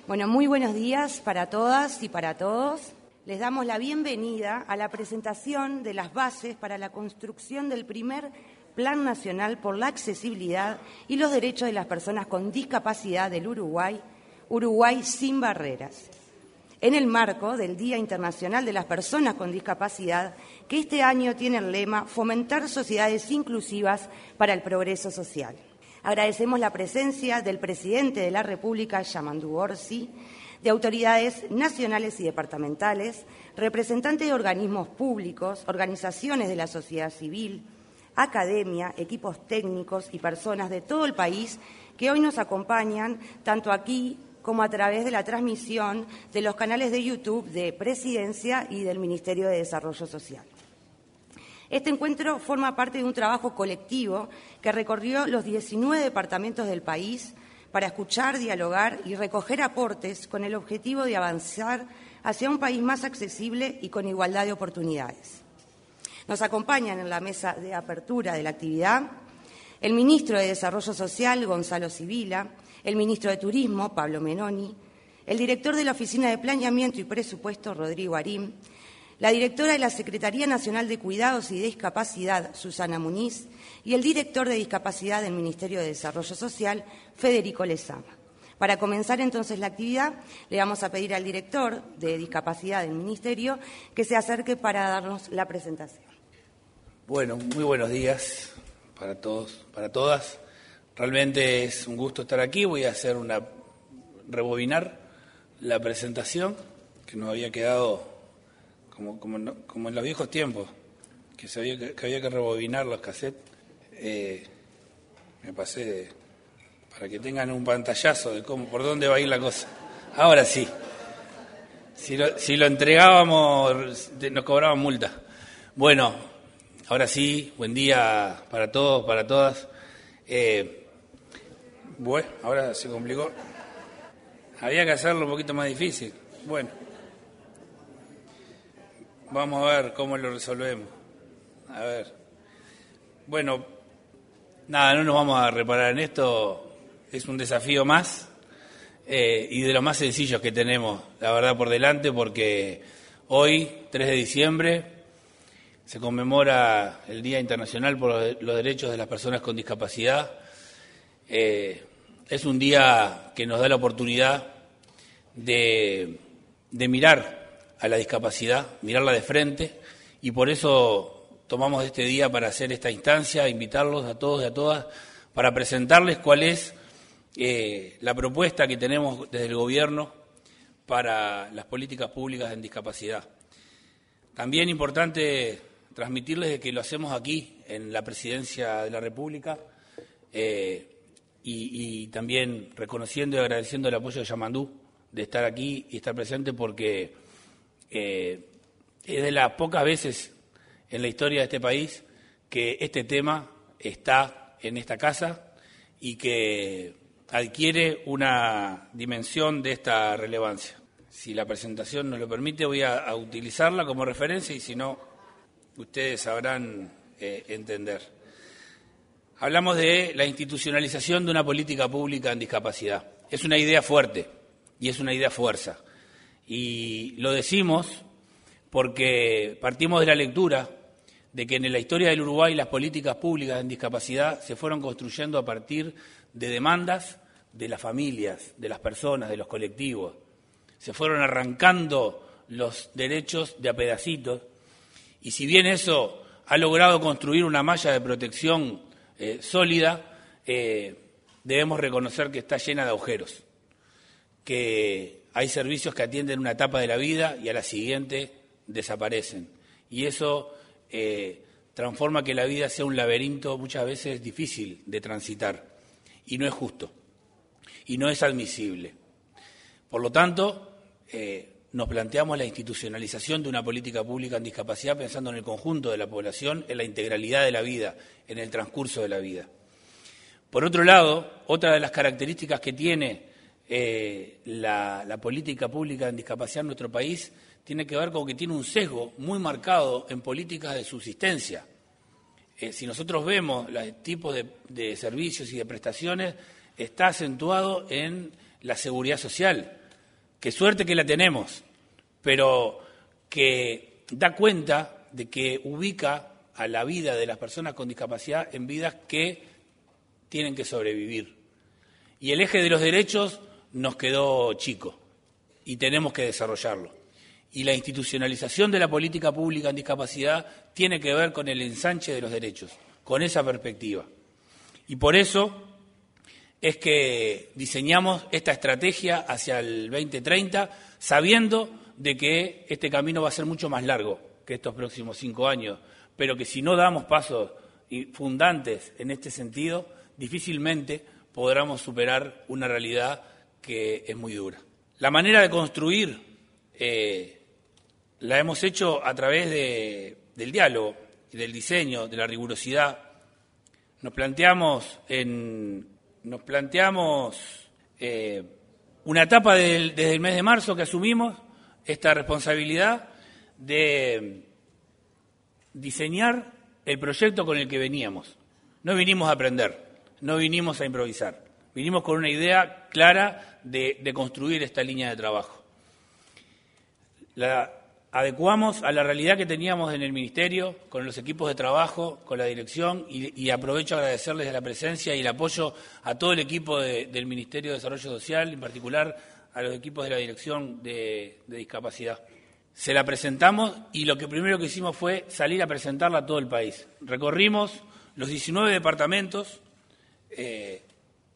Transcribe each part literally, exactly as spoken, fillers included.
Bueno, muy buenos días para todas y para todos. Les damos la bienvenida a la presentación de las bases para la construcción del primer Plan Nacional por la Accesibilidad y los Derechos de las Personas con Discapacidad del Uruguay, Uruguay sin Barreras, en el marco del Día Internacional de las Personas con Discapacidad, que este año tiene el lema Fomentar sociedades inclusivas para el progreso social. Agradecemos la presencia del presidente de la República, Yamandu Orsi, de autoridades nacionales y departamentales, representantes de organismos públicos, organizaciones de la sociedad civil, academia, equipos técnicos y personas de todo el país que hoy nos acompañan tanto aquí como a través de la transmisión de los canales de YouTube de Presidencia y del Ministerio de Desarrollo Social. Este encuentro forma parte de un trabajo colectivo que recorrió los diecinueve departamentos del país para escuchar, dialogar y recoger aportes con el objetivo de avanzar hacia un país más accesible y con igualdad de oportunidades. Nos acompañan en la mesa de apertura de la actividad el ministro de Desarrollo Social, Gonzalo Sibila, el ministro de Turismo, Pablo Menoni, el director de la Oficina de Planeamiento y Presupuesto, Rodrigo Arim, la directora de la Secretaría Nacional de Cuidados y Discapacidad, Susana Muniz, y el director de Discapacidad del Ministerio de Desarrollo Social, Federico Lezama. Para comenzar entonces la actividad, le vamos a pedir al director de Discapacidad del Ministerio que se acerque para darnos la presentación. Bueno, muy buenos días para todos, para todas. Realmente es un gusto estar aquí. Voy a hacer una rebobinar la presentación que nos había quedado como, como, no, como en los viejos tiempos, que, se había, que, que había que rebobinar los cassettes. Eh, me pasé de, para que tengan un pantallazo de cómo, por dónde va a ir la cosa. Ahora sí. Si lo, si lo entregábamos, nos cobraban multa. Bueno, ahora sí, buen día para todos, para todas. Eh, bueno, ahora se complicó. Había que hacerlo un poquito más difícil. Bueno, vamos a ver cómo lo resolvemos. A ver. Bueno, nada, no nos vamos a reparar en esto. Es un desafío más eh, y de los más sencillos que tenemos, la verdad, por delante, porque hoy, tres de diciembre, se conmemora el Día Internacional por los Derechos de las Personas con Discapacidad. Eh, es un día que nos da la oportunidad de, de mirar a la discapacidad, mirarla de frente, y por eso tomamos este día para hacer esta instancia, invitarlos a todos y a todas para presentarles cuál es eh, la propuesta que tenemos desde el Gobierno para las políticas públicas en discapacidad. También importante transmitirles de que lo hacemos aquí, en la Presidencia de la República, eh, y, y también reconociendo y agradeciendo el apoyo de Yamandu de estar aquí y estar presente, porque eh, es de las pocas veces en la historia de este país que este tema está en esta casa y que adquiere una dimensión de esta relevancia. Si la presentación nos lo permite, voy a, a utilizarla como referencia y si no, ustedes sabrán eh, entender. Hablamos de la institucionalización de una política pública en discapacidad. Es una idea fuerte y es una idea fuerza. Y lo decimos porque partimos de la lectura de que en la historia del Uruguay las políticas públicas en discapacidad se fueron construyendo a partir de demandas de las familias, de las personas, de los colectivos. Se fueron arrancando los derechos de a pedacitos. Y si bien eso ha logrado construir una malla de protección eh, sólida, eh, debemos reconocer que está llena de agujeros, que hay servicios que atienden una etapa de la vida y a la siguiente desaparecen. Y eso eh, transforma que la vida sea un laberinto muchas veces difícil de transitar. Y no es justo, y no es admisible. Por lo tanto, eh, nos planteamos la institucionalización de una política pública en discapacidad pensando en el conjunto de la población, en la integralidad de la vida, en el transcurso de la vida. Por otro lado, otra de las características que tiene eh, la, la política pública en discapacidad en nuestro país tiene que ver con que tiene un sesgo muy marcado en políticas de subsistencia. Eh, si nosotros vemos los tipos de, de servicios y de prestaciones, está acentuado en la seguridad social. que suerte que la tenemos, pero que da cuenta de que ubica a la vida de las personas con discapacidad en vidas que tienen que sobrevivir. Y el eje de los derechos nos quedó chico y tenemos que desarrollarlo. Y la institucionalización de la política pública en discapacidad tiene que ver con el ensanche de los derechos, con esa perspectiva. Y por eso es que diseñamos esta estrategia hacia el veinte treinta, sabiendo de que este camino va a ser mucho más largo que estos próximos cinco años, pero que si no damos pasos fundantes en este sentido, difícilmente podremos superar una realidad que es muy dura. La manera de construir eh, la hemos hecho a través de, del diálogo, del diseño, de la rigurosidad. Nos planteamos, en, nos planteamos eh, una etapa del, desde el mes de marzo que asumimos esta responsabilidad de diseñar el proyecto con el que veníamos. No vinimos a aprender, no vinimos a improvisar, vinimos con una idea clara de, de construir esta línea de trabajo. La adecuamos a la realidad que teníamos en el Ministerio, con los equipos de trabajo, con la dirección, y, y aprovecho a agradecerles la presencia y el apoyo a todo el equipo de, del Ministerio de Desarrollo Social, en particular a los equipos de la Dirección de, de Discapacidad. Se la presentamos y lo que primero que hicimos fue salir a presentarla a todo el país. Recorrimos los diecinueve departamentos, eh,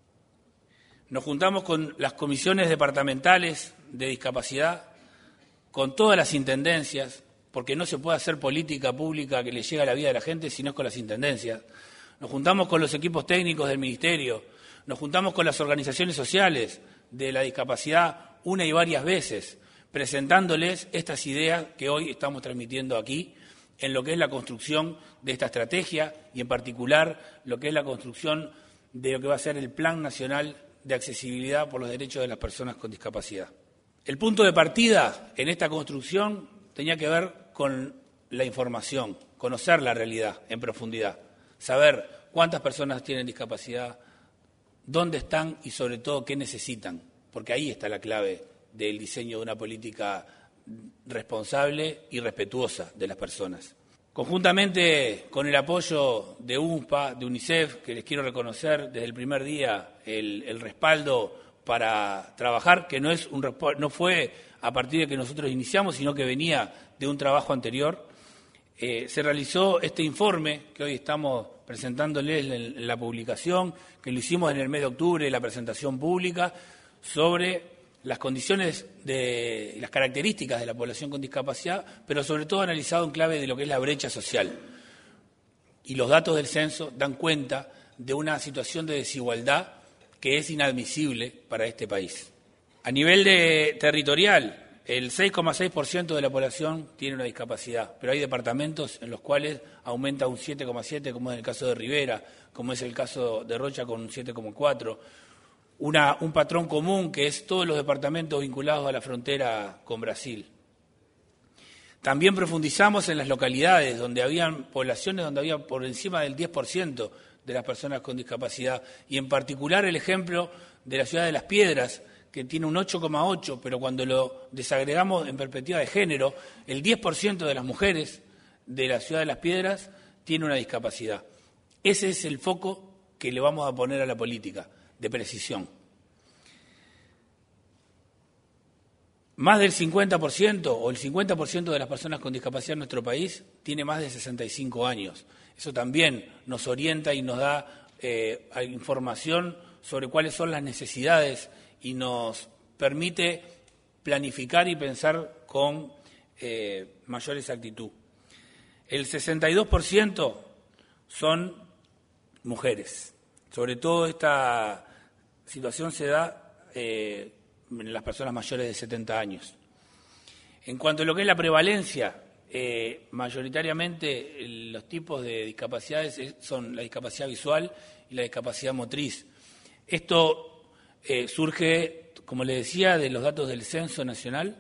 nos juntamos con las comisiones departamentales de discapacidad, con todas las intendencias, porque no se puede hacer política pública que le llegue a la vida de la gente si no es con las intendencias. Nos juntamos con los equipos técnicos del Ministerio, nos juntamos con las organizaciones sociales de la discapacidad una y varias veces, presentándoles estas ideas que hoy estamos transmitiendo aquí en lo que es la construcción de esta estrategia y en particular lo que es la construcción de lo que va a ser el Plan Nacional de Accesibilidad por los Derechos de las Personas con Discapacidad. El punto de partida en esta construcción tenía que ver con la información, conocer la realidad en profundidad, saber cuántas personas tienen discapacidad, dónde están y sobre todo qué necesitan, porque ahí está la clave del diseño de una política responsable y respetuosa de las personas. Conjuntamente con el apoyo de U N S P A, de UNICEF, que les quiero reconocer desde el primer día el, el respaldo para trabajar, que no, es un, no fue a partir de que nosotros iniciamos, sino que venía de un trabajo anterior, eh, se realizó este informe que hoy estamos presentándoles en, en la publicación, que lo hicimos en el mes de octubre, la presentación pública, sobre las condiciones de las características de la población con discapacidad, pero sobre todo analizado en clave de lo que es la brecha social. Y los datos del censo dan cuenta de una situación de desigualdad que es inadmisible para este país. A nivel de, territorial, el seis coma seis por ciento de la población tiene una discapacidad, pero hay departamentos en los cuales aumenta un siete coma siete, como es el caso de Rivera, como es el caso de Rocha con un siete coma cuatro. Una, un patrón común que es todos los departamentos vinculados a la frontera con Brasil. También profundizamos en las localidades donde habían poblaciones donde había por encima del diez por ciento de las personas con discapacidad, y en particular el ejemplo de la ciudad de Las Piedras, que tiene un ocho coma ocho, pero cuando lo desagregamos en perspectiva de género, el diez por ciento de las mujeres de la ciudad de Las Piedras tiene una discapacidad. Ese es el foco que le vamos a poner a la política, de precisión. Más del cincuenta por ciento o el cincuenta por ciento de las personas con discapacidad en nuestro país tiene más de sesenta y cinco años. Eso también nos orienta y nos da eh, información sobre cuáles son las necesidades y nos permite planificar y pensar con eh, mayor exactitud. El sesenta y dos por ciento son mujeres. Sobre todo esta situación se da eh, en las personas mayores de setenta años. En cuanto a lo que es la prevalencia, eh, mayoritariamente los tipos de discapacidades son la discapacidad visual y la discapacidad motriz. Esto eh, surge, como le decía, de los datos del Censo Nacional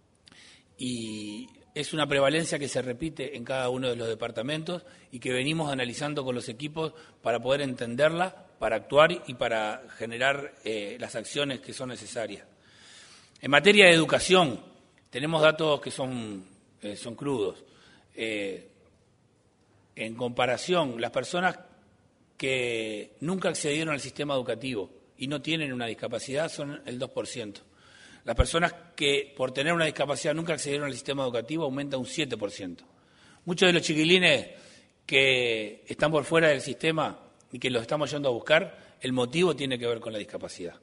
y es una prevalencia que se repite en cada uno de los departamentos y que venimos analizando con los equipos para poder entenderla, para actuar y para generar eh, las acciones que son necesarias. En materia de educación, tenemos datos que son, eh, son crudos. Eh, en comparación, las personas que nunca accedieron al sistema educativo y no tienen una discapacidad son el dos por ciento. Las personas que por tener una discapacidad nunca accedieron al sistema educativo aumenta un siete por ciento. Muchos de los chiquilines que están por fuera del sistema y que los estamos yendo a buscar, el motivo tiene que ver con la discapacidad.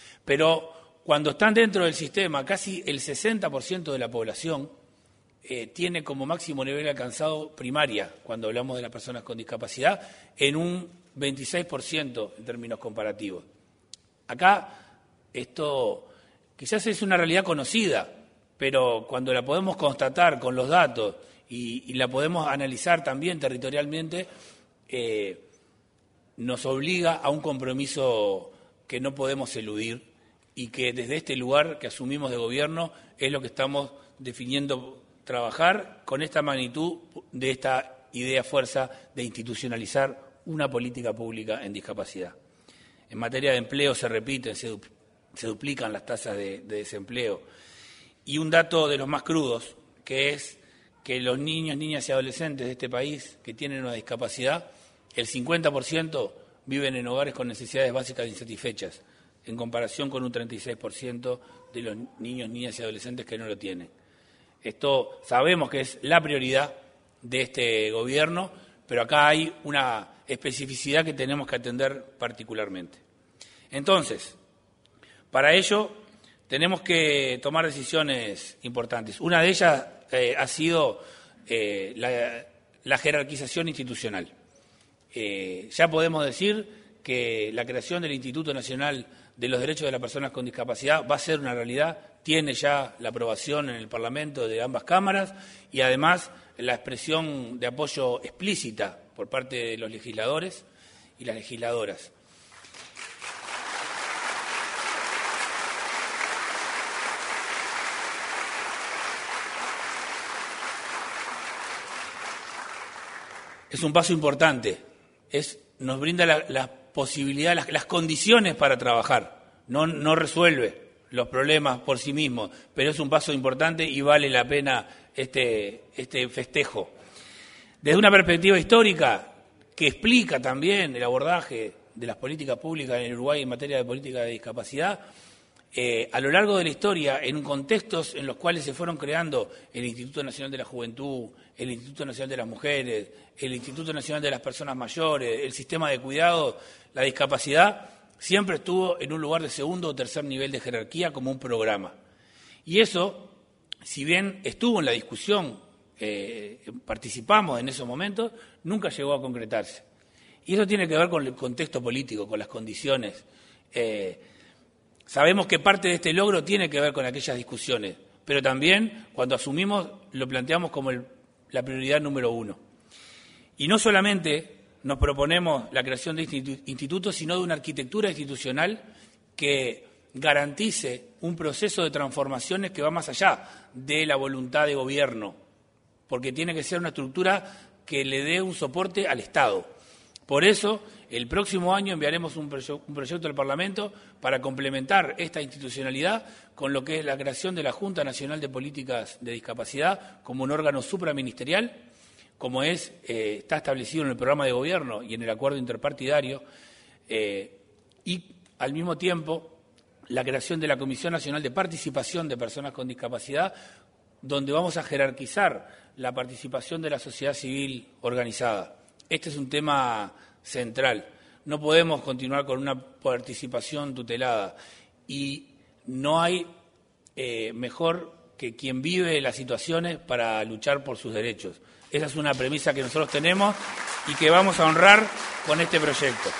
Pero cuando están dentro del sistema, casi el sesenta por ciento de la población eh, tiene como máximo nivel alcanzado primaria, cuando hablamos de las personas con discapacidad, en un veintiséis por ciento en términos comparativos. Acá esto quizás es una realidad conocida, pero cuando la podemos constatar con los datos y, y la podemos analizar también territorialmente, eh, nos obliga a un compromiso que no podemos eludir y que desde este lugar que asumimos de gobierno es lo que estamos definiendo trabajar con esta magnitud de esta idea fuerza de institucionalizar una política pública en discapacidad. En materia de empleo se repiten, se, du se duplican las tasas de, de desempleo. Y un dato de los más crudos, que es que los niños, niñas y adolescentes de este país que tienen una discapacidad, el cincuenta por ciento viven en hogares con necesidades básicas insatisfechas, en comparación con un treinta y seis por ciento de los niños, niñas y adolescentes que no lo tienen. Esto sabemos que es la prioridad de este gobierno, pero acá hay una especificidad que tenemos que atender particularmente. Entonces, para ello tenemos que tomar decisiones importantes. Una de ellas eh, ha sido eh, la, la jerarquización institucional. Eh, ya podemos decir que la creación del Instituto Nacional de los Derechos de las Personas con Discapacidad va a ser una realidad, tiene ya la aprobación en el Parlamento de ambas cámaras y además la expresión de apoyo explícita por parte de los legisladores y las legisladoras. Es un paso importante, es, nos brinda la, la posibilidad, las, las condiciones para trabajar, no, no resuelve los problemas por sí mismo, pero es un paso importante y vale la pena este, este festejo. Desde una perspectiva histórica que explica también el abordaje de las políticas públicas en Uruguay en materia de política de discapacidad, eh, a lo largo de la historia, en contextos en los cuales se fueron creando el Instituto Nacional de la Juventud, el Instituto Nacional de las Mujeres, el Instituto Nacional de las Personas Mayores, el sistema de cuidado, la discapacidad, siempre estuvo en un lugar de segundo o tercer nivel de jerarquía como un programa. Y eso, si bien estuvo en la discusión, eh, participamos en esos momentos, nunca llegó a concretarse. Y eso tiene que ver con el contexto político, con las condiciones. Eh, sabemos que parte de este logro tiene que ver con aquellas discusiones, pero también cuando asumimos lo planteamos como el, la prioridad número uno. Y no solamente nos proponemos la creación de este instituto, sino de una arquitectura institucional que garantice un proceso de transformaciones que va más allá de la voluntad de gobierno, porque tiene que ser una estructura que le dé un soporte al Estado. Por eso, el próximo año enviaremos un, proye- un proyecto al Parlamento para complementar esta institucionalidad con lo que es la creación de la Junta Nacional de Políticas de Discapacidad como un órgano supraministerial, como es, eh, está establecido en el programa de gobierno y en el acuerdo interpartidario, eh, y al mismo tiempo la creación de la Comisión Nacional de Participación de Personas con Discapacidad, donde vamos a jerarquizar la participación de la sociedad civil organizada. Este es un tema central. No podemos continuar con una participación tutelada y no hay eh, mejor que quien vive las situaciones para luchar por sus derechos. Esa es una premisa que nosotros tenemos y que vamos a honrar con este proyecto.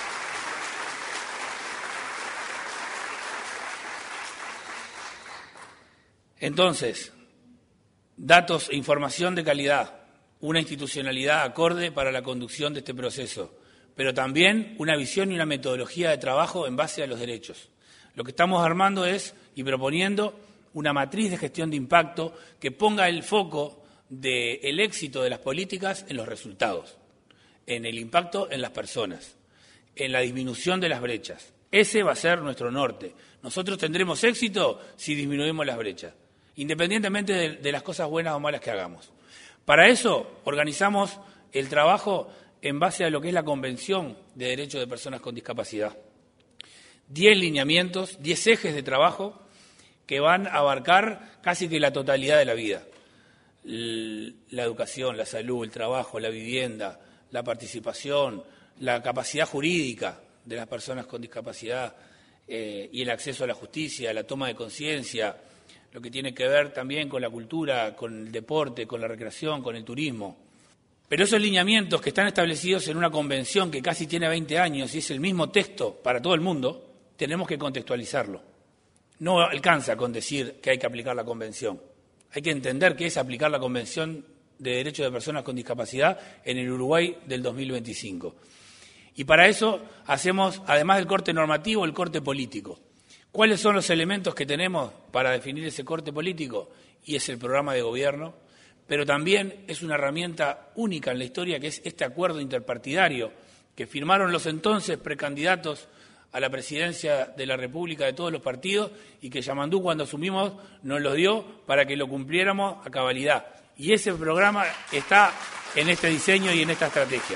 Entonces, datos e información de calidad, una institucionalidad acorde para la conducción de este proceso, pero también una visión y una metodología de trabajo en base a los derechos. Lo que estamos armando es y proponiendo una matriz de gestión de impacto que ponga el foco del éxito de las políticas en los resultados, en el impacto en las personas, en la disminución de las brechas, Ese va a ser nuestro norte. Nosotros tendremos éxito si disminuimos las brechas, independientemente de, de las cosas buenas o malas que hagamos. Para eso organizamos el trabajo en base a lo que es la Convención de Derechos de Personas con Discapacidad. Diez lineamientos, diez ejes de trabajo que van a abarcar casi que la totalidad de la vida. La educación, la salud, el trabajo, la vivienda, la participación, la capacidad jurídica de las personas con discapacidad eh, y el acceso a la justicia, la toma de conciencia, lo que tiene que ver también con la cultura, con el deporte, con la recreación, con el turismo. Pero esos lineamientos que están establecidos en una convención que casi tiene veinte años y es el mismo texto para todo el mundo, tenemos que contextualizarlo. No alcanza con decir que hay que aplicar la convención. Hay que entender qué es aplicar la Convención de Derechos de Personas con Discapacidad en el Uruguay del dos mil veinticinco. Y para eso hacemos, además del corte normativo, el corte político. ¿Cuáles son los elementos que tenemos para definir ese corte político? Y es el programa de gobierno, pero también es una herramienta única en la historia, que es este acuerdo interpartidario que firmaron los entonces precandidatos a la presidencia de la República de todos los partidos y que Yamandú, cuando asumimos, nos lo dio para que lo cumpliéramos a cabalidad. Y ese programa está en este diseño y en esta estrategia.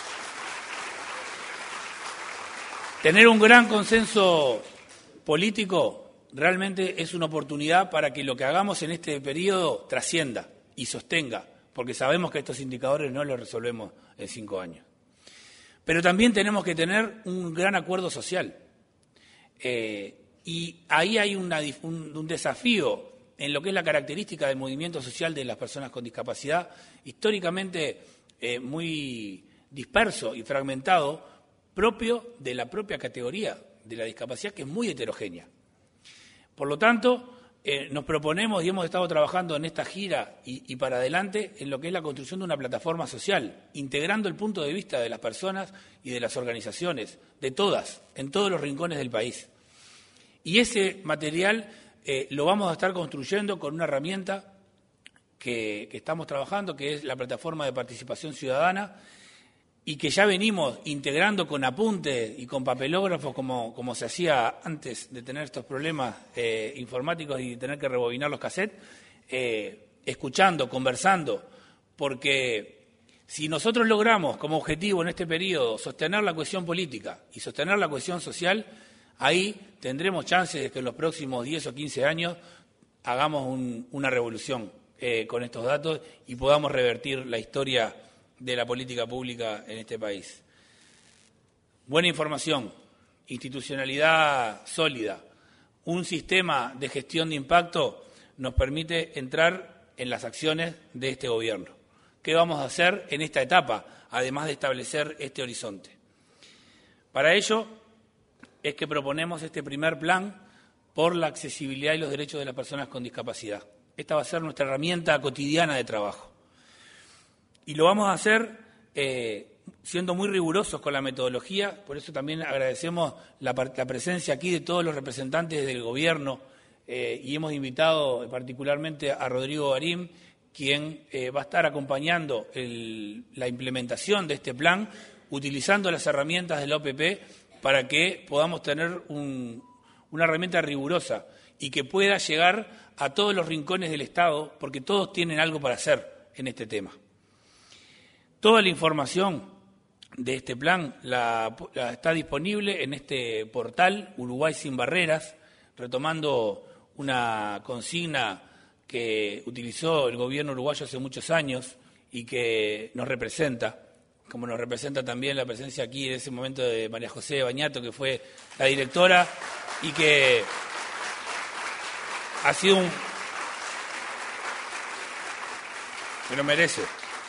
Tener un gran consenso político realmente es una oportunidad para que lo que hagamos en este periodo trascienda y sostenga, porque sabemos que estos indicadores no los resolvemos en cinco años. Pero también tenemos que tener un gran acuerdo social. Eh, y ahí hay una, un, un desafío en lo que es la característica del movimiento social de las personas con discapacidad, históricamente eh, muy disperso y fragmentado, propio de la propia categoría de la discapacidad, que es muy heterogénea. Por lo tanto, eh, nos proponemos y hemos estado trabajando en esta gira y, y para adelante en lo que es la construcción de una plataforma social, integrando el punto de vista de las personas y de las organizaciones, de todas, en todos los rincones del país. Y ese material eh, lo vamos a estar construyendo con una herramienta que, que estamos trabajando, que es la plataforma de participación ciudadana, y que ya venimos integrando con apuntes y con papelógrafos como, como se hacía antes de tener estos problemas eh, informáticos y tener que rebobinar los cassettes, eh, escuchando, conversando, porque si nosotros logramos como objetivo en este periodo sostener la cohesión política y sostener la cohesión social, ahí tendremos chances de que en los próximos diez o quince años hagamos un, una revolución eh, con estos datos y podamos revertir la historia de la política pública en este país. Buena información, institucionalidad sólida, un sistema de gestión de impacto nos permite entrar en las acciones de este gobierno. ¿Qué vamos a hacer en esta etapa, además de establecer este horizonte? Para ello es que proponemos este primer plan por la accesibilidad y los derechos de las personas con discapacidad. Esta va a ser nuestra herramienta cotidiana de trabajo. Y lo vamos a hacer eh, siendo muy rigurosos con la metodología, por eso también agradecemos la, la presencia aquí de todos los representantes del Gobierno eh, y hemos invitado particularmente a Rodrigo Garín, quien eh, va a estar acompañando el, la implementación de este plan, utilizando las herramientas de la O P P para que podamos tener un, una herramienta rigurosa y que pueda llegar a todos los rincones del Estado, porque todos tienen algo para hacer en este tema. Toda la información de este plan la, la está disponible en este portal Uruguay Sin Barreras, retomando una consigna que utilizó el gobierno uruguayo hace muchos años y que nos representa, como nos representa también la presencia aquí en ese momento de María José Bañato, que fue la directora y que ha sido un... Se lo merece.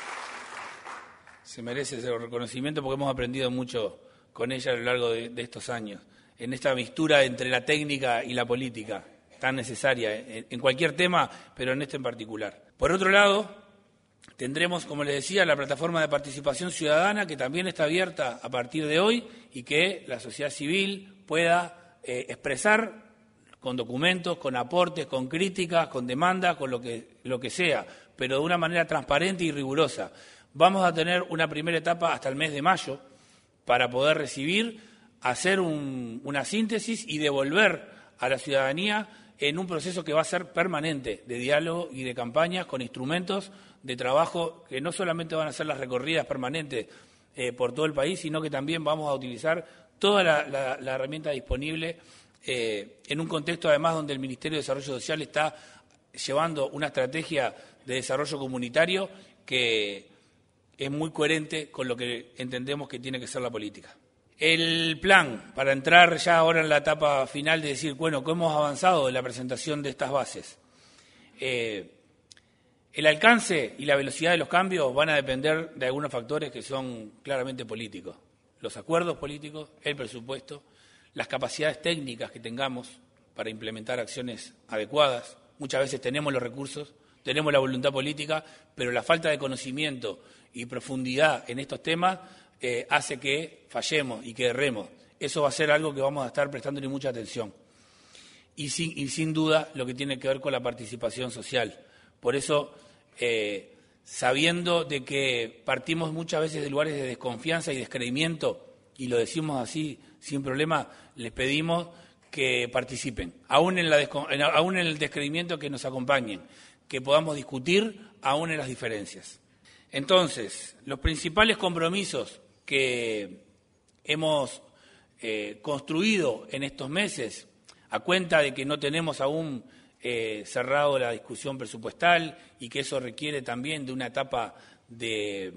Se merece ese reconocimiento porque hemos aprendido mucho con ella a lo largo de, de estos años, en esta mistura entre la técnica y la política, tan necesaria en, en cualquier tema, pero en este en particular. Por otro lado, tendremos, como les decía, la plataforma de participación ciudadana, que también está abierta a partir de hoy y que la sociedad civil pueda eh, expresar con documentos, con aportes, con críticas, con demandas, con lo que, lo que sea, pero de una manera transparente y rigurosa. Vamos a tener una primera etapa hasta el mes de mayo para poder recibir hacer un, una síntesis y devolver a la ciudadanía en un proceso que va a ser permanente, de diálogo y de campañas con instrumentos de trabajo que no solamente van a ser las recorridas permanentes eh, por todo el país, sino que también vamos a utilizar toda la, la, la herramienta disponible eh, en un contexto además donde el Ministerio de Desarrollo Social está llevando una estrategia de desarrollo comunitario que es muy coherente con lo que entendemos que tiene que ser la política. El plan, para entrar ya ahora en la etapa final de decir, bueno, ¿cómo hemos avanzado en la presentación de estas bases? Eh, el alcance y la velocidad de los cambios van a depender de algunos factores que son claramente políticos. Los acuerdos políticos, el presupuesto, las capacidades técnicas que tengamos para implementar acciones adecuadas. Muchas veces tenemos los recursos, tenemos la voluntad política, pero la falta de conocimiento y profundidad en estos temas Eh, hace que fallemos y que erremos. Eso va a ser algo que vamos a estar prestándole mucha atención. Y sin, y sin duda lo que tiene que ver con la participación social. Por eso, eh, sabiendo de que partimos muchas veces de lugares de desconfianza y descreimiento, y lo decimos así sin problema, les pedimos que participen, aún en, la descon, en, aún en el descreimiento, que nos acompañen, que podamos discutir aún en las diferencias. Entonces, los principales compromisos que hemos eh, construido en estos meses, a cuenta de que no tenemos aún eh, cerrado la discusión presupuestal y que eso requiere también de una etapa de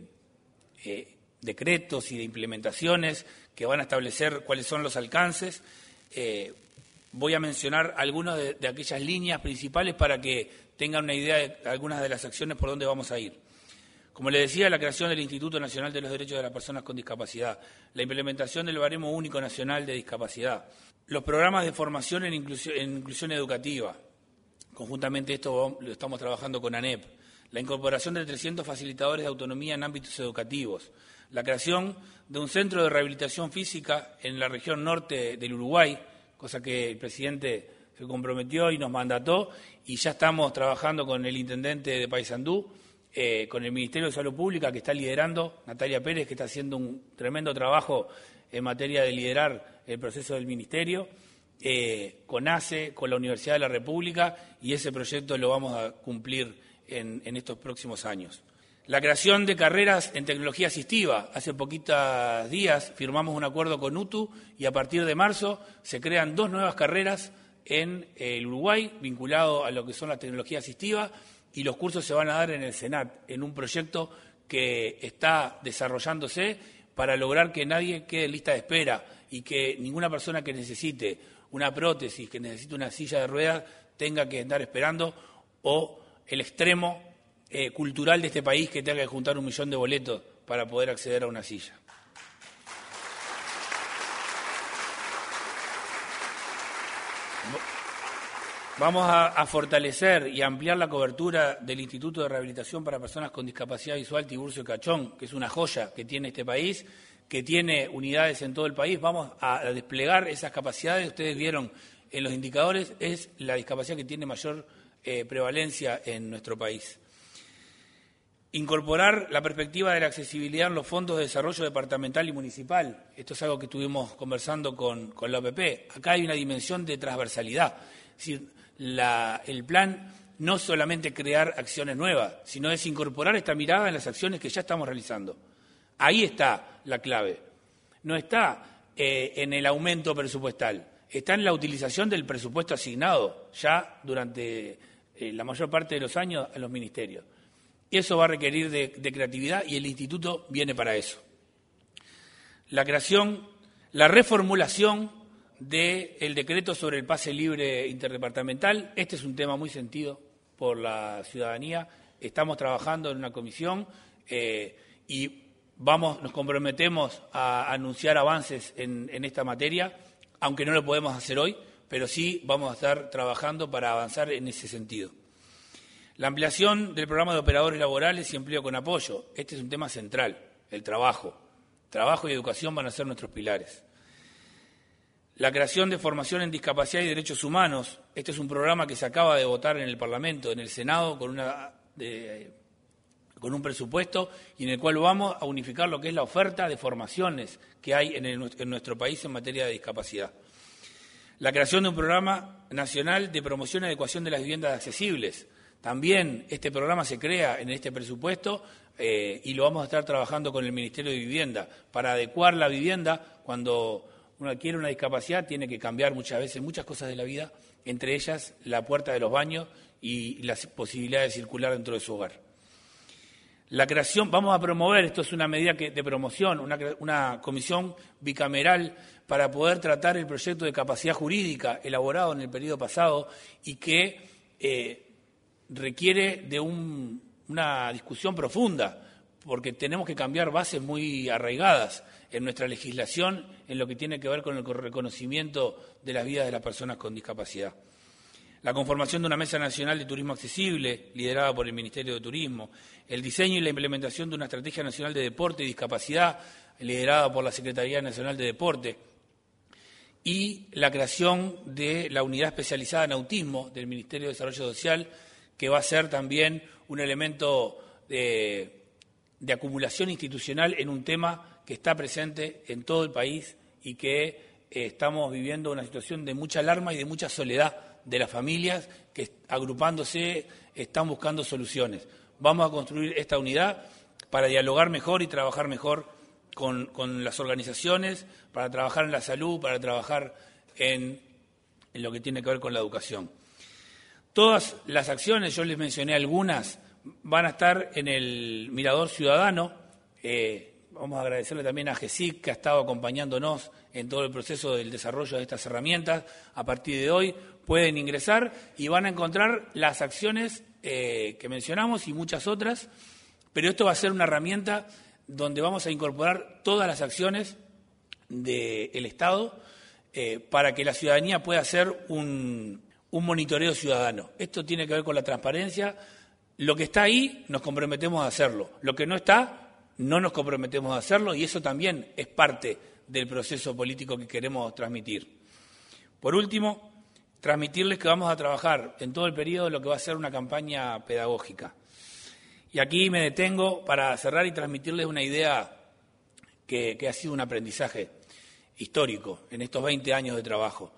eh, decretos y de implementaciones que van a establecer cuáles son los alcances, eh, voy a mencionar algunas de, de aquellas líneas principales para que tengan una idea de algunas de las acciones por donde vamos a ir. Como les decía, la creación del Instituto Nacional de los Derechos de las Personas con Discapacidad, la implementación del Baremo Único Nacional de Discapacidad, los programas de formación en inclusión, en inclusión educativa, conjuntamente esto lo estamos trabajando con ANEP, la incorporación de trescientos facilitadores de autonomía en ámbitos educativos, la creación de un centro de rehabilitación física en la región norte del Uruguay, cosa que el presidente se comprometió y nos mandató, y ya estamos trabajando con el intendente de Paysandú, Eh, con el Ministerio de Salud Pública, que está liderando, Natalia Pérez, que está haciendo un tremendo trabajo en materia de liderar el proceso del Ministerio, eh, con A C E, con la Universidad de la República, y ese proyecto lo vamos a cumplir en, en estos próximos años. La creación de carreras en tecnología asistiva. Hace poquitos días firmamos un acuerdo con U T U y a partir de marzo se crean dos nuevas carreras en el Uruguay, vinculado a lo que son las tecnologías asistivas, y los cursos se van a dar en el SENAT, en un proyecto que está desarrollándose para lograr que nadie quede en lista de espera y que ninguna persona que necesite una prótesis, que necesite una silla de ruedas, tenga que estar esperando, o el extremo eh, cultural de este país que tenga que juntar un millón de boletos para poder acceder a una silla. Vamos a, a fortalecer y ampliar la cobertura del Instituto de Rehabilitación para Personas con Discapacidad Visual Tiburcio Cachón, que es una joya que tiene este país, que tiene unidades en todo el país. Vamos a, a desplegar esas capacidades. Ustedes vieron en los indicadores, es la discapacidad que tiene mayor eh, prevalencia en nuestro país. Incorporar la perspectiva de la accesibilidad en los fondos de desarrollo departamental y municipal. Esto es algo que estuvimos conversando con, con la O P P. Acá hay una dimensión de transversalidad. Es decir, La, el plan no solamente crear acciones nuevas, sino es incorporar esta mirada en las acciones que ya estamos realizando. Ahí está la clave. No está eh, en el aumento presupuestal, está en la utilización del presupuesto asignado ya durante eh, la mayor parte de los años a los ministerios. Y eso va a requerir de, de creatividad y el instituto viene para eso. La creación, la reformulación del decreto sobre el pase libre interdepartamental. Este es un tema muy sentido por la ciudadanía. Estamos trabajando en una comisión eh, y vamos, nos comprometemos a anunciar avances en, en esta materia, aunque no lo podemos hacer hoy, pero sí vamos a estar trabajando para avanzar en ese sentido. La ampliación del programa de operadores laborales y empleo con apoyo. Este es un tema central, el trabajo. Trabajo y educación van a ser nuestros pilares. La creación de formación en discapacidad y derechos humanos. Este es un programa que se acaba de votar en el Parlamento, en el Senado, con una de, con un presupuesto y en el cual vamos a unificar lo que es la oferta de formaciones que hay en, el, en nuestro país en materia de discapacidad. La creación de un programa nacional de promoción y adecuación de las viviendas accesibles. También este programa se crea en este presupuesto eh, y lo vamos a estar trabajando con el Ministerio de Vivienda para adecuar la vivienda. Cuando uno adquiere una discapacidad tiene que cambiar muchas veces muchas cosas de la vida, entre ellas la puerta de los baños y la posibilidad de circular dentro de su hogar. La creación, vamos a promover, esto es una medida que, de promoción, una, una comisión bicameral para poder tratar el proyecto de capacidad jurídica elaborado en el periodo pasado y que eh, requiere de un, una discusión profunda, porque tenemos que cambiar bases muy arraigadas en nuestra legislación en lo que tiene que ver con el reconocimiento de las vidas de las personas con discapacidad. La conformación de una Mesa Nacional de Turismo Accesible, liderada por el Ministerio de Turismo, el diseño y la implementación de una Estrategia Nacional de Deporte y Discapacidad, liderada por la Secretaría Nacional de Deporte, y la creación de la Unidad Especializada en Autismo del Ministerio de Desarrollo Social, que va a ser también un elemento de, de acumulación institucional en un tema que está presente en todo el país y que eh, estamos viviendo una situación de mucha alarma y de mucha soledad de las familias que agrupándose están buscando soluciones. Vamos a construir esta unidad para dialogar mejor y trabajar mejor con, con las organizaciones, para trabajar en la salud, para trabajar en, en lo que tiene que ver con la educación. Todas las acciones, yo les mencioné algunas, van a estar en el Mirador Ciudadano. Eh, vamos a agradecerle también a GESIC, que ha estado acompañándonos en todo el proceso del desarrollo de estas herramientas. A partir de hoy pueden ingresar y van a encontrar las acciones eh, que mencionamos y muchas otras, pero esto va a ser una herramienta donde vamos a incorporar todas las acciones del Estado eh, para que la ciudadanía pueda hacer un, un monitoreo ciudadano. Esto tiene que ver con la transparencia. Lo que está ahí nos comprometemos a hacerlo. Lo que no está, no nos comprometemos a hacerlo y eso también es parte del proceso político que queremos transmitir. Por último, transmitirles que vamos a trabajar en todo el periodo lo que va a ser una campaña pedagógica. Y aquí me detengo para cerrar y transmitirles una idea que, que ha sido un aprendizaje histórico en estos veinte años de trabajo.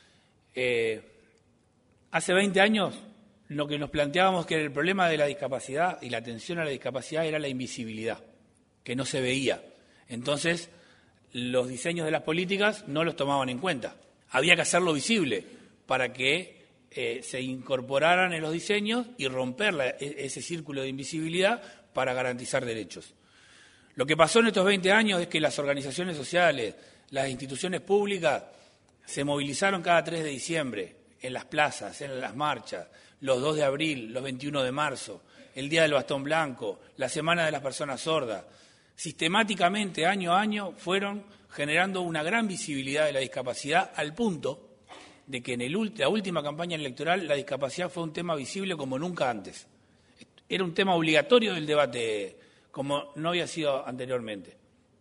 Eh, hace veinte años lo que nos planteábamos que el problema de la discapacidad y la atención a la discapacidad era la invisibilidad, que no se veía. Entonces, los diseños de las políticas no los tomaban en cuenta. Había que hacerlo visible para que eh, se incorporaran en los diseños y romper la, ese círculo de invisibilidad para garantizar derechos. Lo que pasó en estos veinte años es que las organizaciones sociales, las instituciones públicas, se movilizaron cada tres de diciembre en las plazas, en las marchas, los dos de abril, los veintiuno de marzo, el Día del Bastón Blanco, la Semana de las Personas Sordas. Sistemáticamente, año a año, fueron generando una gran visibilidad de la discapacidad al punto de que en el, la última campaña electoral la discapacidad fue un tema visible como nunca antes. Era un tema obligatorio del debate, como no había sido anteriormente.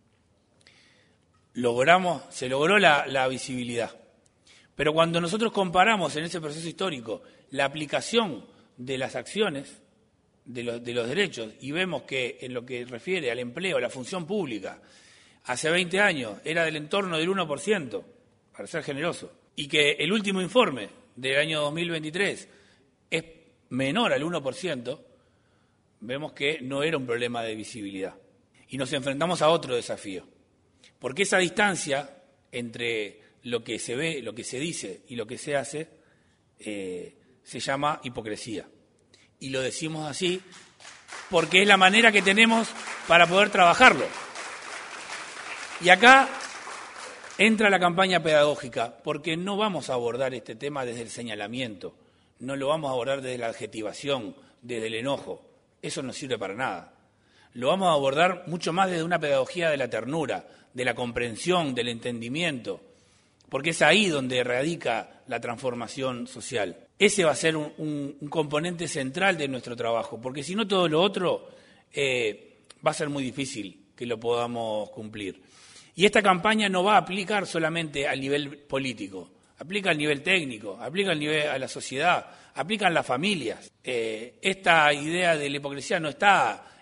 Logramos, se logró la, la visibilidad. Pero cuando nosotros comparamos en ese proceso histórico la aplicación de las acciones, de los, de los derechos, y vemos que en lo que refiere al empleo, a la función pública, hace veinte años era del entorno del uno por ciento, para ser generoso, y que el último informe del año dos mil veintitrés es menor al uno por ciento, vemos que no era un problema de visibilidad. Y nos enfrentamos a otro desafío, porque esa distancia entre lo que se ve, lo que se dice y lo que se hace, eh, se llama hipocresía. Y lo decimos así porque es la manera que tenemos para poder trabajarlo. Y acá entra la campaña pedagógica, porque no vamos a abordar este tema desde el señalamiento, no lo vamos a abordar desde la adjetivación, desde el enojo. Eso no sirve para nada. Lo vamos a abordar mucho más desde una pedagogía de la ternura, de la comprensión, del entendimiento, porque es ahí donde radica la transformación social. Ese va a ser un, un, un componente central de nuestro trabajo, porque si no todo lo otro eh, va a ser muy difícil que lo podamos cumplir. Y esta campaña no va a aplicar solamente al nivel político, aplica al nivel técnico, aplica al nivel a la sociedad, aplica en las familias. Eh, esta idea de la hipocresía no está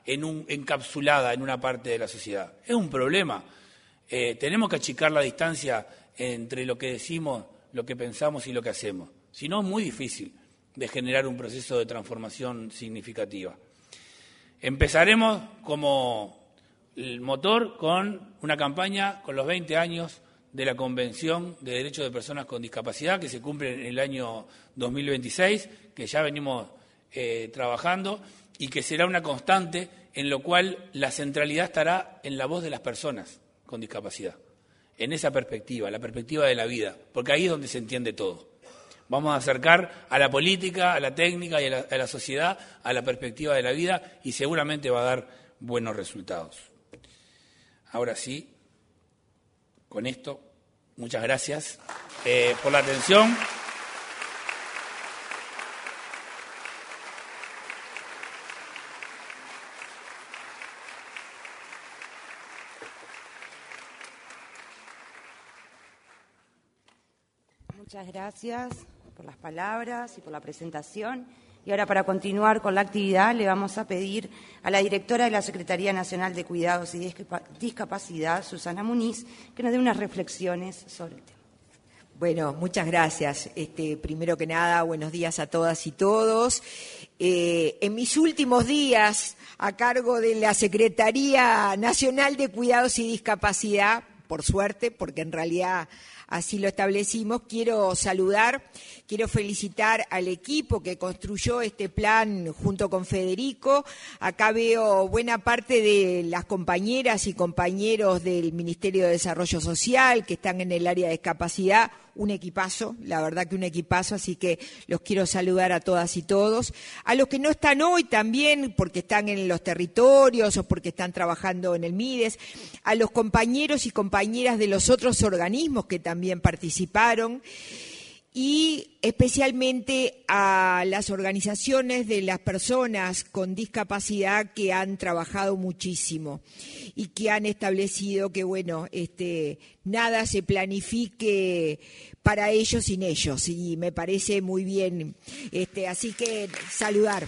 en un, encapsulada en una parte de la sociedad. Es un problema. Eh, tenemos que achicar la distancia entre lo que decimos, lo que pensamos y lo que hacemos. Si no, es muy difícil de generar un proceso de transformación significativa. Empezaremos como el motor con una campaña con los veinte años de la Convención de Derechos de Personas con Discapacidad, que se cumple en el año dos mil veintiséis, que ya venimos eh, trabajando y que será una constante en lo cual la centralidad estará en la voz de las personas con discapacidad, en esa perspectiva, la perspectiva de la vida, porque ahí es donde se entiende todo. Vamos a acercar a la política, a la técnica y a la, a la sociedad a la perspectiva de la vida y seguramente va a dar buenos resultados. Ahora sí, con esto, muchas gracias eh, por la atención. Muchas gracias por las palabras y por la presentación. Y ahora, para continuar con la actividad, le vamos a pedir a la directora de la Secretaría Nacional de Cuidados y Discapacidad, Susana Muniz, que nos dé unas reflexiones sobre el tema. Bueno, muchas gracias. Este, primero que nada, buenos días a todas y todos. Eh, en mis últimos días, a cargo de la Secretaría Nacional de Cuidados y Discapacidad, por suerte, porque en realidad así lo establecimos, quiero saludar, quiero felicitar al equipo que construyó este plan junto con Federico. Acá veo buena parte de las compañeras y compañeros del Ministerio de Desarrollo Social que están en el área de discapacidad. Un equipazo, la verdad que un equipazo, así que los quiero saludar a todas y todos. A los que no están hoy también, porque están en los territorios o porque están trabajando en el MIDES, a los compañeros y compañeras de los otros organismos que también participaron, y especialmente a las organizaciones de las personas con discapacidad que han trabajado muchísimo y que han establecido que, bueno, este, nada se planifique para ellos sin ellos, y me parece muy bien. Este, así que saludar.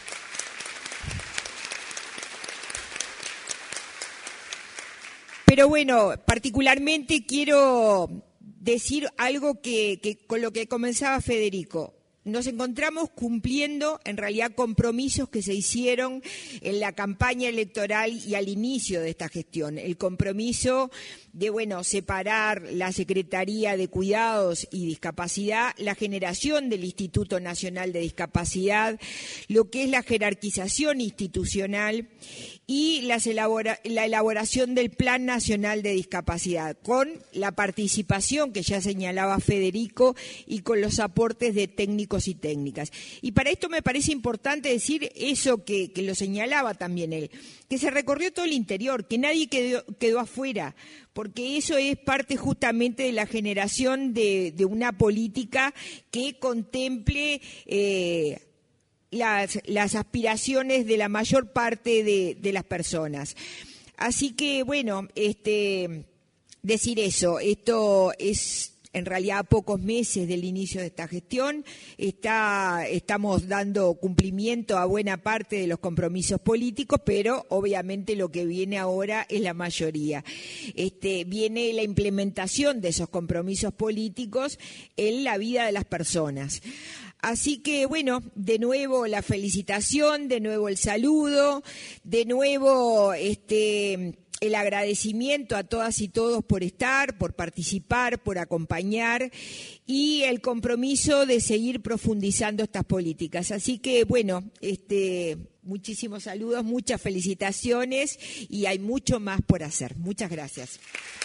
Pero bueno, particularmente quiero decir algo que, que con lo que comenzaba Federico. Nos encontramos cumpliendo, en realidad, compromisos que se hicieron en la campaña electoral y al inicio de esta gestión. El compromiso de, bueno, separar la Secretaría de Cuidados y Discapacidad, la generación del Instituto Nacional de Discapacidad, lo que es la jerarquización institucional y las elabora, la elaboración del Plan Nacional de Discapacidad, con la participación que ya señalaba Federico y con los aportes de técnicos y técnicas. Y para esto me parece importante decir eso que, que lo señalaba también él, que se recorrió todo el interior, que nadie quedó, quedó afuera, porque eso es parte justamente de la generación de, de una política que contemple eh, Las, las aspiraciones de la mayor parte de, de las personas. Así que, bueno, este, decir eso, esto es en realidad a pocos meses del inicio de esta gestión, está, estamos dando cumplimiento a buena parte de los compromisos políticos, pero obviamente lo que viene ahora es la mayoría. Este, viene la implementación de esos compromisos políticos en la vida de las personas. Así que, bueno, de nuevo la felicitación, de nuevo el saludo, de nuevo este, el agradecimiento a todas y todos por estar, por participar, por acompañar, y el compromiso de seguir profundizando estas políticas. Así que, bueno, este, muchísimos saludos, muchas felicitaciones, y hay mucho más por hacer. Muchas gracias.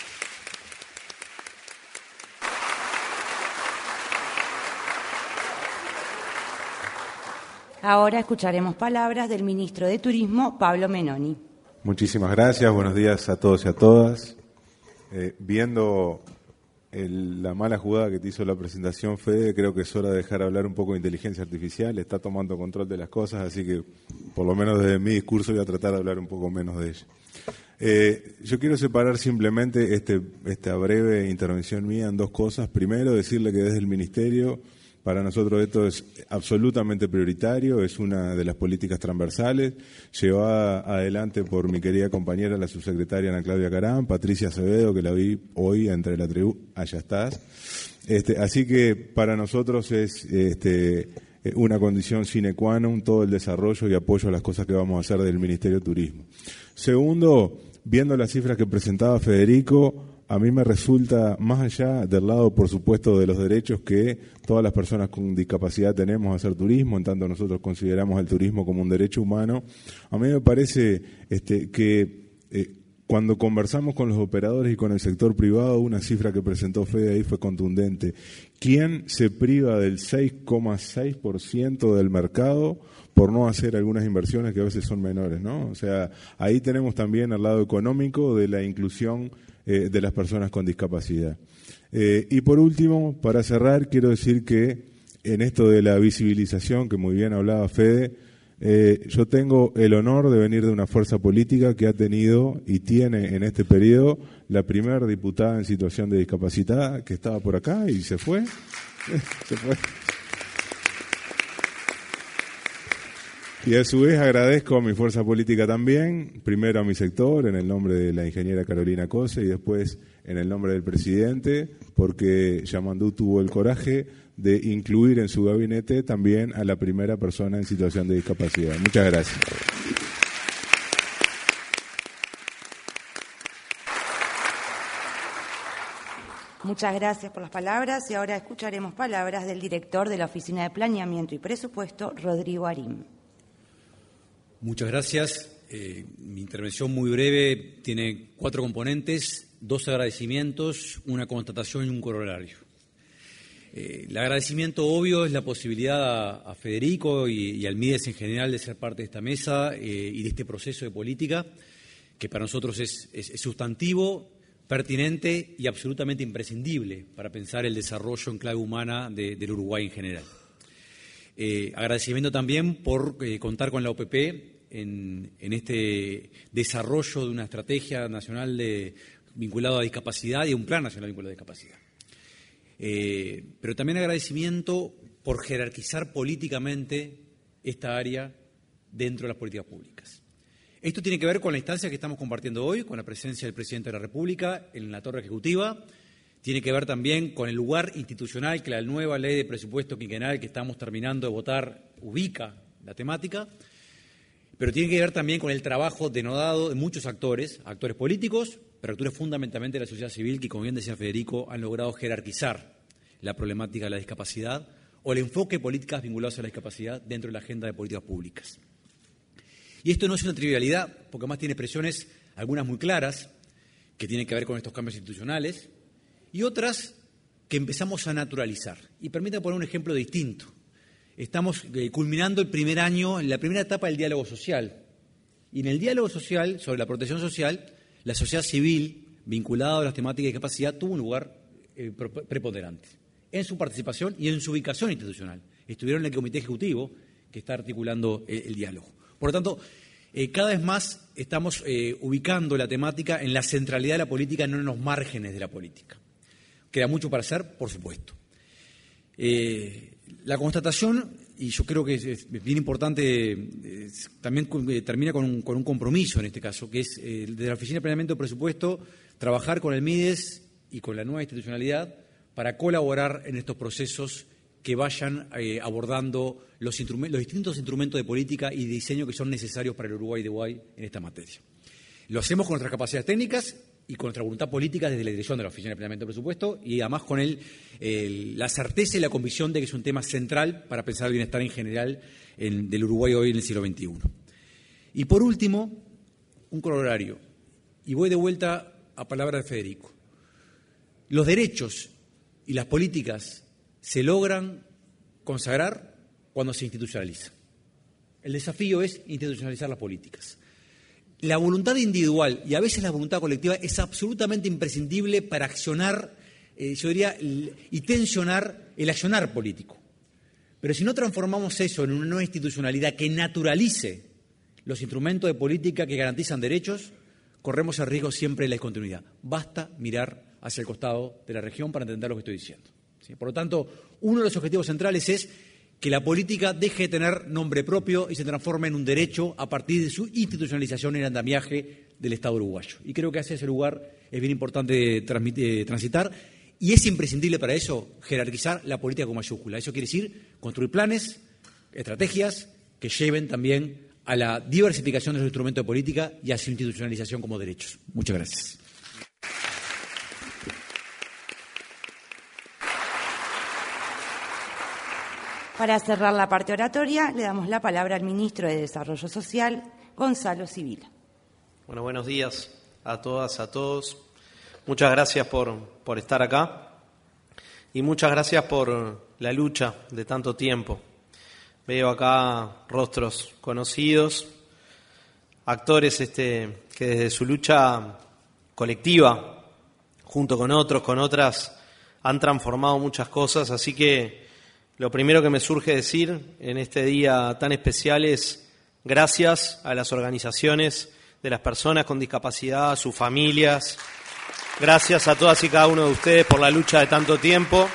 Ahora escucharemos palabras del ministro de Turismo, Pablo Menoni. Muchísimas gracias, buenos días a todos y a todas. Eh, viendo el, la mala jugada que te hizo la presentación, Fede, creo que es hora de dejar hablar un poco de inteligencia artificial, está tomando control de las cosas, así que por lo menos desde mi discurso voy a tratar de hablar un poco menos de ella. Eh, yo quiero separar simplemente este, esta breve intervención mía en dos cosas. Primero, decirle que desde el Ministerio Para nosotros esto es absolutamente prioritario, es una de las políticas transversales, llevada adelante por mi querida compañera, la subsecretaria Ana Claudia Carán, Patricia Acevedo, que la vi hoy entre la tribu, allá estás. Este, así que para nosotros es este, una condición sine qua non todo el desarrollo y apoyo a las cosas que vamos a hacer del Ministerio de Turismo. Segundo, viendo las cifras que presentaba Federico, a mí me resulta, más allá del lado, por supuesto, de los derechos que todas las personas con discapacidad tenemos a hacer turismo, en tanto nosotros consideramos el turismo como un derecho humano, a mí me parece este, que eh, cuando conversamos con los operadores y con el sector privado, una cifra que presentó Fede ahí fue contundente. ¿Quién se priva del seis coma seis por ciento del mercado por no hacer algunas inversiones que a veces son menores, ¿no? O sea, ahí tenemos también el lado económico de la inclusión eh, de las personas con discapacidad. Eh, y por último, para cerrar, quiero decir que en esto de la visibilización, que muy bien hablaba Fede, eh, yo tengo el honor de venir de una fuerza política que ha tenido y tiene en este periodo la primera diputada en situación de discapacidad que estaba por acá y se fue. se fue. Y a su vez agradezco a mi fuerza política también, primero a mi sector, en el nombre de la ingeniera Carolina Cose, y después en el nombre del presidente, porque Yamandú tuvo el coraje de incluir en su gabinete también a la primera persona en situación de discapacidad. Muchas gracias. Muchas gracias por las palabras y ahora escucharemos palabras del director de la Oficina de Planeamiento y Presupuesto, Rodrigo Arim. Muchas gracias. Eh, mi intervención muy breve tiene cuatro componentes, dos agradecimientos, una constatación y un corolario. Eh, el agradecimiento obvio es la posibilidad a, a Federico y, y al MIDES en general de ser parte de esta mesa eh, y de este proceso de política, que para nosotros es, es, es sustantivo, pertinente y absolutamente imprescindible para pensar el desarrollo en clave humana de, del Uruguay en general. Eh, agradecimiento también por eh, contar con la O P P en, en este desarrollo de una estrategia nacional de, vinculada a discapacidad y un plan nacional vinculado a discapacidad. Eh, pero también agradecimiento por jerarquizar políticamente esta área dentro de las políticas públicas. Esto tiene que ver con la instancia que estamos compartiendo hoy, con la presencia del Presidente de la República en la torre ejecutiva. Tiene que ver también con el lugar institucional que la nueva ley de presupuesto quinquenal que estamos terminando de votar ubica la temática, pero tiene que ver también con el trabajo denodado de muchos actores, actores políticos, pero actores fundamentalmente de la sociedad civil que, como bien decía Federico, han logrado jerarquizar la problemática de la discapacidad o el enfoque de políticas vinculadas a la discapacidad dentro de la agenda de políticas públicas. Y esto no es una trivialidad, porque además tiene expresiones, algunas muy claras, que tienen que ver con estos cambios institucionales, y otras que empezamos a naturalizar. Y permítanme poner un ejemplo distinto. Estamos eh, culminando el primer año, en la primera etapa del diálogo social. Y en el diálogo social, sobre la protección social, la sociedad civil, vinculada a las temáticas de discapacidad, tuvo un lugar eh, preponderante en su participación y en su ubicación institucional. Estuvieron en el comité ejecutivo que está articulando eh, el diálogo. Por lo tanto, eh, cada vez más estamos eh, ubicando la temática en la centralidad de la política, no en los márgenes de la política. Queda mucho para hacer, por supuesto. Eh, la constatación, y yo creo que es, es bien importante, es, también eh, termina con un, con un compromiso en este caso, que es eh, de la Oficina de Planeamiento y Presupuesto, trabajar con el MIDES y con la nueva institucionalidad para colaborar en estos procesos que vayan eh, abordando los, los distintos instrumentos de política y de diseño que son necesarios para el Uruguay de Guay en esta materia. Lo hacemos con nuestras capacidades técnicas y con nuestra voluntad política desde la dirección de la Oficina de Planeamiento y Presupuesto y además con el, el, la certeza y la convicción de que es un tema central para pensar el bienestar en general en, del Uruguay hoy en el siglo veintiuno. Y por último, un corolario, y voy de vuelta a palabras de Federico. Los derechos y las políticas se logran consagrar cuando se institucionaliza. El desafío es institucionalizar las políticas. La voluntad individual y a veces la voluntad colectiva es absolutamente imprescindible para accionar, eh, yo diría, y tensionar el accionar político. Pero si no transformamos eso en una nueva institucionalidad que naturalice los instrumentos de política que garantizan derechos, corremos el riesgo siempre de la discontinuidad. Basta mirar hacia el costado de la región para entender lo que estoy diciendo. ¿sí? Por lo tanto, uno de los objetivos centrales es que la política deje de tener nombre propio y se transforme en un derecho a partir de su institucionalización en el andamiaje del Estado uruguayo. Y creo que hacia ese lugar es bien importante transitar y es imprescindible para eso jerarquizar la política con mayúscula. Eso quiere decir construir planes, estrategias que lleven también a la diversificación de los instrumentos de política y a su institucionalización como derechos. Muchas gracias. Para cerrar la parte oratoria, le damos la palabra al ministro de Desarrollo Social, Gonzalo Sibila. Bueno, buenos días a todas, a todos. Muchas gracias por, por estar acá y muchas gracias por la lucha de tanto tiempo. Veo acá rostros conocidos, actores este, que desde su lucha colectiva, junto con otros, con otras, han transformado muchas cosas, así que lo primero que me surge decir en este día tan especial es gracias a las organizaciones de las personas con discapacidad, a sus familias. Gracias a todas y cada uno de ustedes por la lucha de tanto tiempo.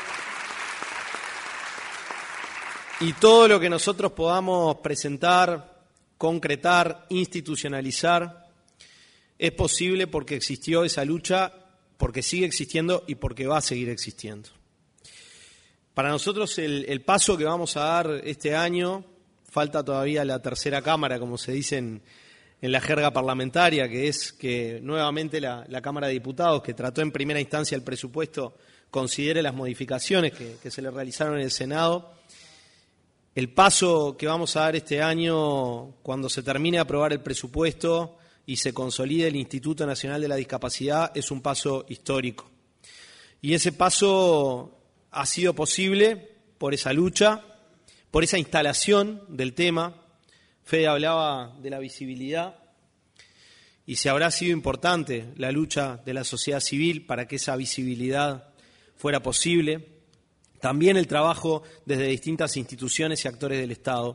Y todo lo que nosotros podamos presentar, concretar, institucionalizar, es posible porque existió esa lucha, porque sigue existiendo y porque va a seguir existiendo. Para nosotros el, el paso que vamos a dar este año, falta todavía la tercera cámara, como se dice en, en la jerga parlamentaria, que es que nuevamente la, la Cámara de Diputados, que trató en primera instancia el presupuesto, considere las modificaciones que, que se le realizaron en el Senado. El paso que vamos a dar este año, cuando se termine de aprobar el presupuesto y se consolide el Instituto Nacional de la Discapacidad, es un paso histórico. Y ese paso ha sido posible por esa lucha, por esa instalación del tema. Fede hablaba de la visibilidad y si habrá sido importante la lucha de la sociedad civil para que esa visibilidad fuera posible. También el trabajo desde distintas instituciones y actores del Estado.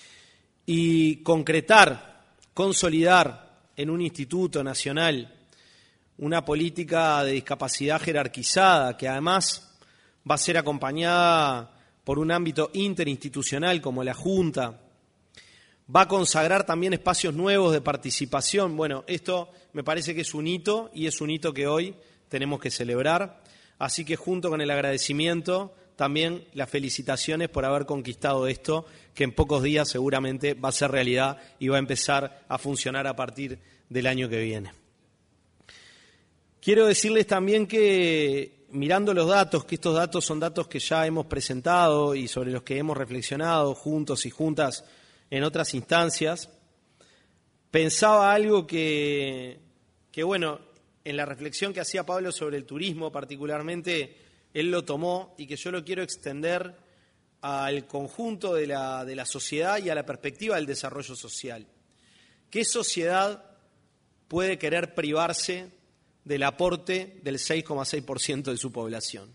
Y concretar, consolidar en un instituto nacional una política de discapacidad jerarquizada que además va a ser acompañada por un ámbito interinstitucional como la Junta, va a consagrar también espacios nuevos de participación. Bueno, esto me parece que es un hito y es un hito que hoy tenemos que celebrar. Así que junto con el agradecimiento, también las felicitaciones por haber conquistado esto, que en pocos días seguramente va a ser realidad y va a empezar a funcionar a partir del año que viene. Quiero decirles también que, mirando los datos, que estos datos son datos que ya hemos presentado y sobre los que hemos reflexionado juntos y juntas en otras instancias, pensaba algo que, que, bueno, en la reflexión que hacía Pablo sobre el turismo particularmente, él lo tomó y que yo lo quiero extender al conjunto de la, de la sociedad y a la perspectiva del desarrollo social. ¿Qué sociedad puede querer privarse del aporte del seis coma seis por ciento de su población?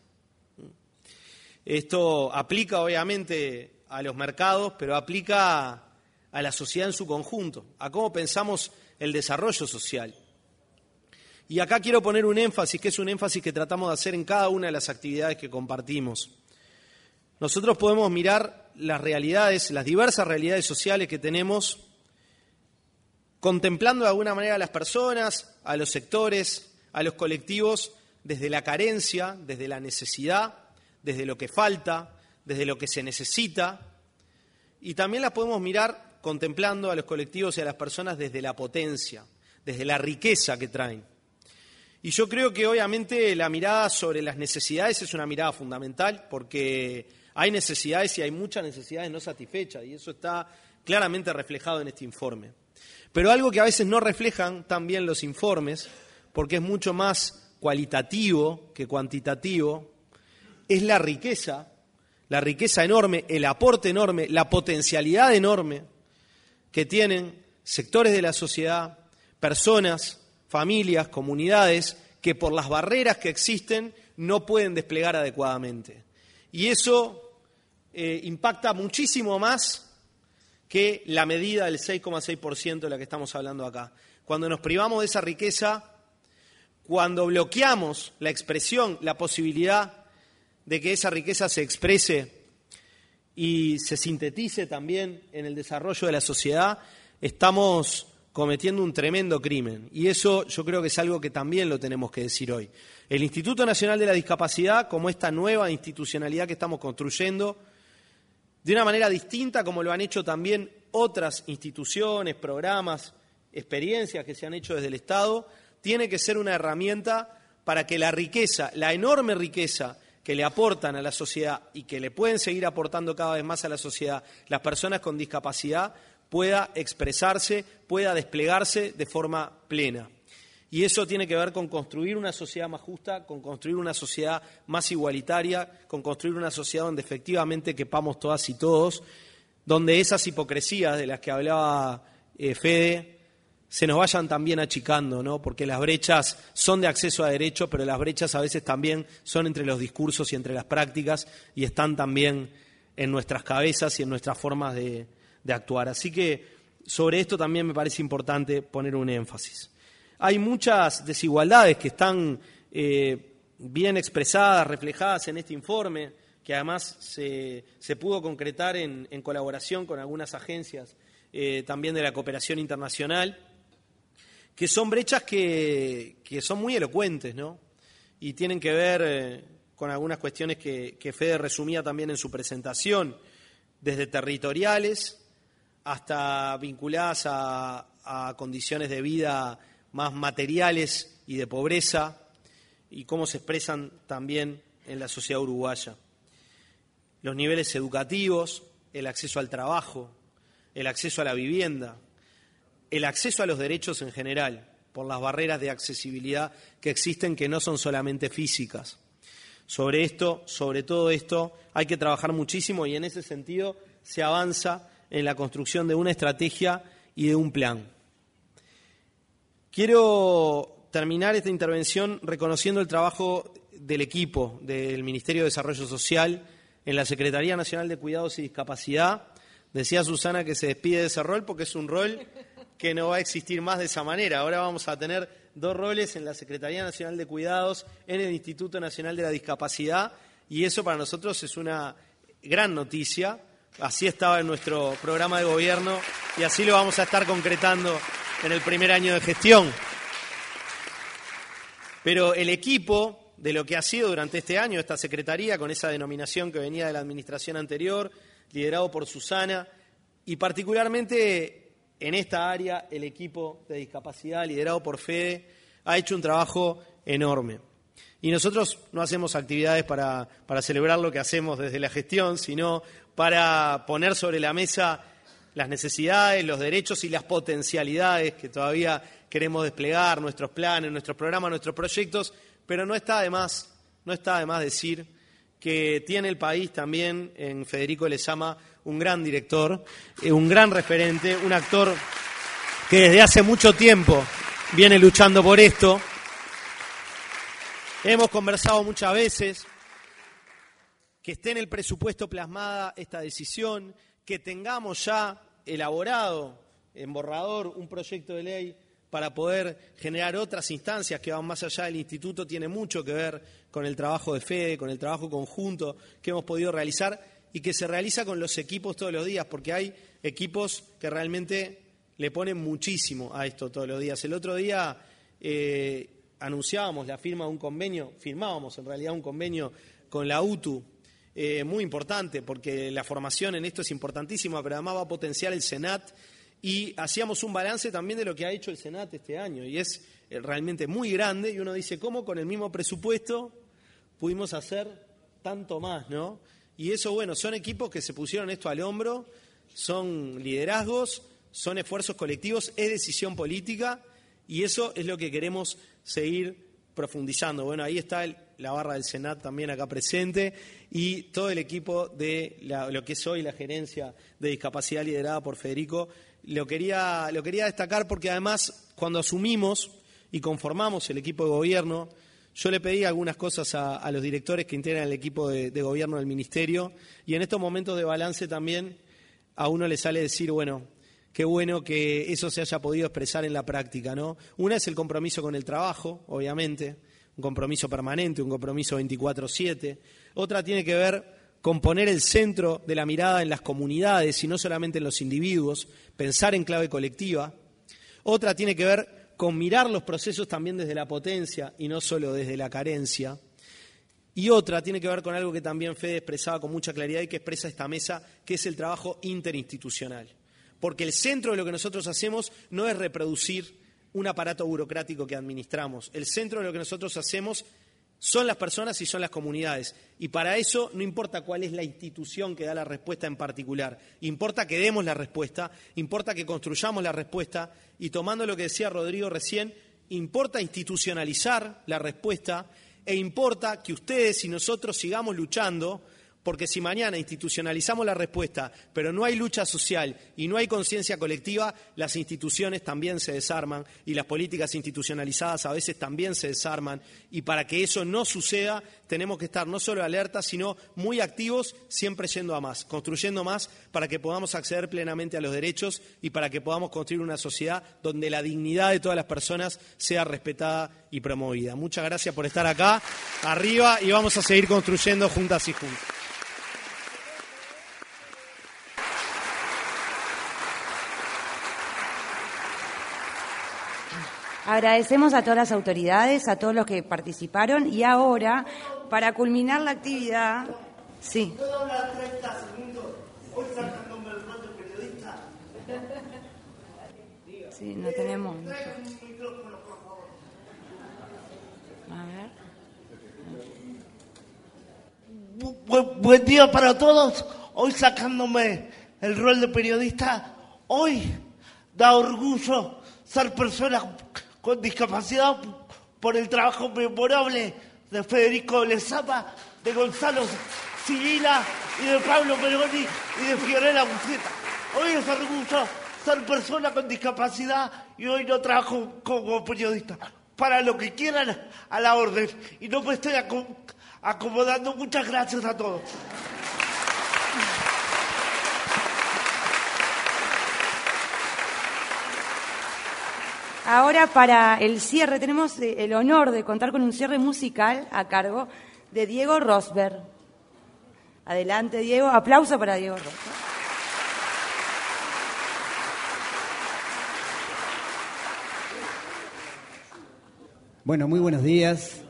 Esto aplica obviamente a los mercados, pero aplica a la sociedad en su conjunto, a cómo pensamos el desarrollo social. Y acá quiero poner un énfasis, que es un énfasis que tratamos de hacer en cada una de las actividades que compartimos. Nosotros podemos mirar las realidades, las diversas realidades sociales que tenemos, contemplando de alguna manera a las personas, a los sectores, a los colectivos, desde la carencia, desde la necesidad, desde lo que falta, desde lo que se necesita, y también las podemos mirar contemplando a los colectivos y a las personas desde la potencia, desde la riqueza que traen. Y yo creo que obviamente la mirada sobre las necesidades es una mirada fundamental, porque hay necesidades y hay muchas necesidades no satisfechas, y eso está claramente reflejado en este informe. Pero algo que a veces no reflejan tan bien los informes, porque es mucho más cualitativo que cuantitativo, es la riqueza, la riqueza enorme, el aporte enorme, la potencialidad enorme que tienen sectores de la sociedad, personas, familias, comunidades, que por las barreras que existen no pueden desplegar adecuadamente. Y eso eh, impacta muchísimo más que la medida del seis coma seis por ciento de la que estamos hablando acá. Cuando nos privamos de esa riqueza, cuando bloqueamos la expresión, la posibilidad de que esa riqueza se exprese y se sintetice también en el desarrollo de la sociedad, estamos cometiendo un tremendo crimen. Y eso yo creo que es algo que también lo tenemos que decir hoy. El Instituto Nacional de la Discapacidad, como esta nueva institucionalidad que estamos construyendo, de una manera distinta como lo han hecho también otras instituciones, programas, experiencias que se han hecho desde el Estado, tiene que ser una herramienta para que la riqueza, la enorme riqueza que le aportan a la sociedad y que le pueden seguir aportando cada vez más a la sociedad las personas con discapacidad, pueda expresarse, pueda desplegarse de forma plena. Y eso tiene que ver con construir una sociedad más justa, con construir una sociedad más igualitaria, con construir una sociedad donde efectivamente quepamos todas y todos, donde esas hipocresías de las que hablaba eh, Fede se nos vayan también achicando, ¿no? Porque las brechas son de acceso a derecho, pero las brechas a veces también son entre los discursos y entre las prácticas y están también en nuestras cabezas y en nuestras formas de, de actuar. Así que sobre esto también me parece importante poner un énfasis. Hay muchas desigualdades que están eh, bien expresadas, reflejadas en este informe, que además se, se pudo concretar en, en colaboración con algunas agencias eh, también de la cooperación internacional, que son brechas que, que son muy elocuentes, ¿no? Y tienen que ver eh, con algunas cuestiones que, que Fede resumía también en su presentación, desde territoriales hasta vinculadas a, a condiciones de vida más materiales y de pobreza, y cómo se expresan también en la sociedad uruguaya. Los niveles educativos, el acceso al trabajo, el acceso a la vivienda, el acceso a los derechos en general, por las barreras de accesibilidad que existen, que no son solamente físicas. Sobre esto, sobre todo esto, hay que trabajar muchísimo y en ese sentido se avanza en la construcción de una estrategia y de un plan. Quiero terminar esta intervención reconociendo el trabajo del equipo del Ministerio de Desarrollo Social en la Secretaría Nacional de Cuidados y Discapacidad. Decía Susana que se despide de ese rol porque es un rol que no va a existir más de esa manera. Ahora vamos a tener dos roles en la Secretaría Nacional de Cuidados, en el Instituto Nacional de la Discapacidad, y eso para nosotros es una gran noticia. Así estaba en nuestro programa de gobierno y así lo vamos a estar concretando en el primer año de gestión. Pero el equipo de lo que ha sido durante este año esta Secretaría, con esa denominación que venía de la administración anterior, liderado por Susana, y particularmente en esta área el equipo de discapacidad, liderado por Fede, ha hecho un trabajo enorme. Y nosotros no hacemos actividades para, para celebrar lo que hacemos desde la gestión, sino para poner sobre la mesa las necesidades, los derechos y las potencialidades que todavía queremos desplegar, nuestros planes, nuestros programas, nuestros proyectos, pero no está de más, no está de más decir que tiene el país también en Federico Lezama un gran director, un gran referente, un actor que desde hace mucho tiempo viene luchando por esto. Hemos conversado muchas veces, que esté en el presupuesto plasmada esta decisión, que tengamos ya elaborado en borrador un proyecto de ley para poder generar otras instancias que van más allá del instituto, tiene mucho que ver con el trabajo de Fede, con el trabajo conjunto que hemos podido realizar y que se realiza con los equipos todos los días, porque hay equipos que realmente le ponen muchísimo a esto todos los días. El otro día eh, anunciábamos la firma de un convenio, firmábamos en realidad un convenio con la U T U, eh, muy importante, porque la formación en esto es importantísima, pero además va a potenciar el Senat, y hacíamos un balance también de lo que ha hecho el Senat este año, y es realmente muy grande, y uno dice, ¿cómo con el mismo presupuesto pudimos hacer tanto más, no? Y eso, bueno, son equipos que se pusieron esto al hombro, son liderazgos, son esfuerzos colectivos, es decisión política, y eso es lo que queremos seguir profundizando. Bueno, ahí está el, la barra del Senat también acá presente, y todo el equipo de la, lo que es hoy la gerencia de discapacidad liderada por Federico. Lo quería, lo quería destacar porque además cuando asumimos y conformamos el equipo de gobierno, yo le pedí algunas cosas a, a los directores que integran el equipo de, de gobierno del Ministerio, y en estos momentos de balance también a uno le sale decir, bueno, qué bueno que eso se haya podido expresar en la práctica, ¿no? Una es el compromiso con el trabajo, obviamente, un un compromiso permanente, un compromiso veinticuatro siete. Otra tiene que ver con poner el centro de la mirada en las comunidades y no solamente en los individuos, pensar en clave colectiva. Otra tiene que ver con mirar los procesos también desde la potencia y no solo desde la carencia. Y otra tiene que ver con algo que también Fede expresaba con mucha claridad y que expresa esta mesa, que es el trabajo interinstitucional. Porque el centro de lo que nosotros hacemos no es reproducir un aparato burocrático que administramos. El centro de lo que nosotros hacemos son las personas y son las comunidades. Y para eso no importa cuál es la institución que da la respuesta en particular. Importa que demos la respuesta, importa que construyamos la respuesta y tomando lo que decía Rodrigo recién, importa institucionalizar la respuesta e importa que ustedes y nosotros sigamos luchando, porque si mañana institucionalizamos la respuesta, pero no hay lucha social y no hay conciencia colectiva, las instituciones también se desarman y las políticas institucionalizadas a veces también se desarman. Y para que eso no suceda, tenemos que estar no solo alertas, sino muy activos, siempre yendo a más, construyendo más para que podamos acceder plenamente a los derechos y para que podamos construir una sociedad donde la dignidad de todas las personas sea respetada y promovida. Muchas gracias por estar acá, arriba, y vamos a seguir construyendo juntas y juntos. Agradecemos a todas las autoridades, a todos los que participaron y ahora, para culminar la actividad... Sí. ¿Puedo hablar treinta segundos? Hoy sacándome el rol de periodista. Sí, no tenemos... Traigan un micrófono, por favor. A ver... Bu- buen día para todos. Hoy sacándome el rol de periodista. Hoy da orgullo ser persona con discapacidad por el trabajo memorable de Federico Lezama, de Gonzalo Sibila y de Pablo Peroni y de Fiorella Buceta. Hoy es orgullo ser persona con discapacidad y hoy no trabajo como periodista. Para lo que quieran, a la orden. Y no me estoy acom- acomodando. Muchas gracias a todos. Ahora para el cierre tenemos el honor de contar con un cierre musical a cargo de Diego Rosberg. Adelante, Diego. Aplauso para Diego Rosberg. Bueno, muy buenos días.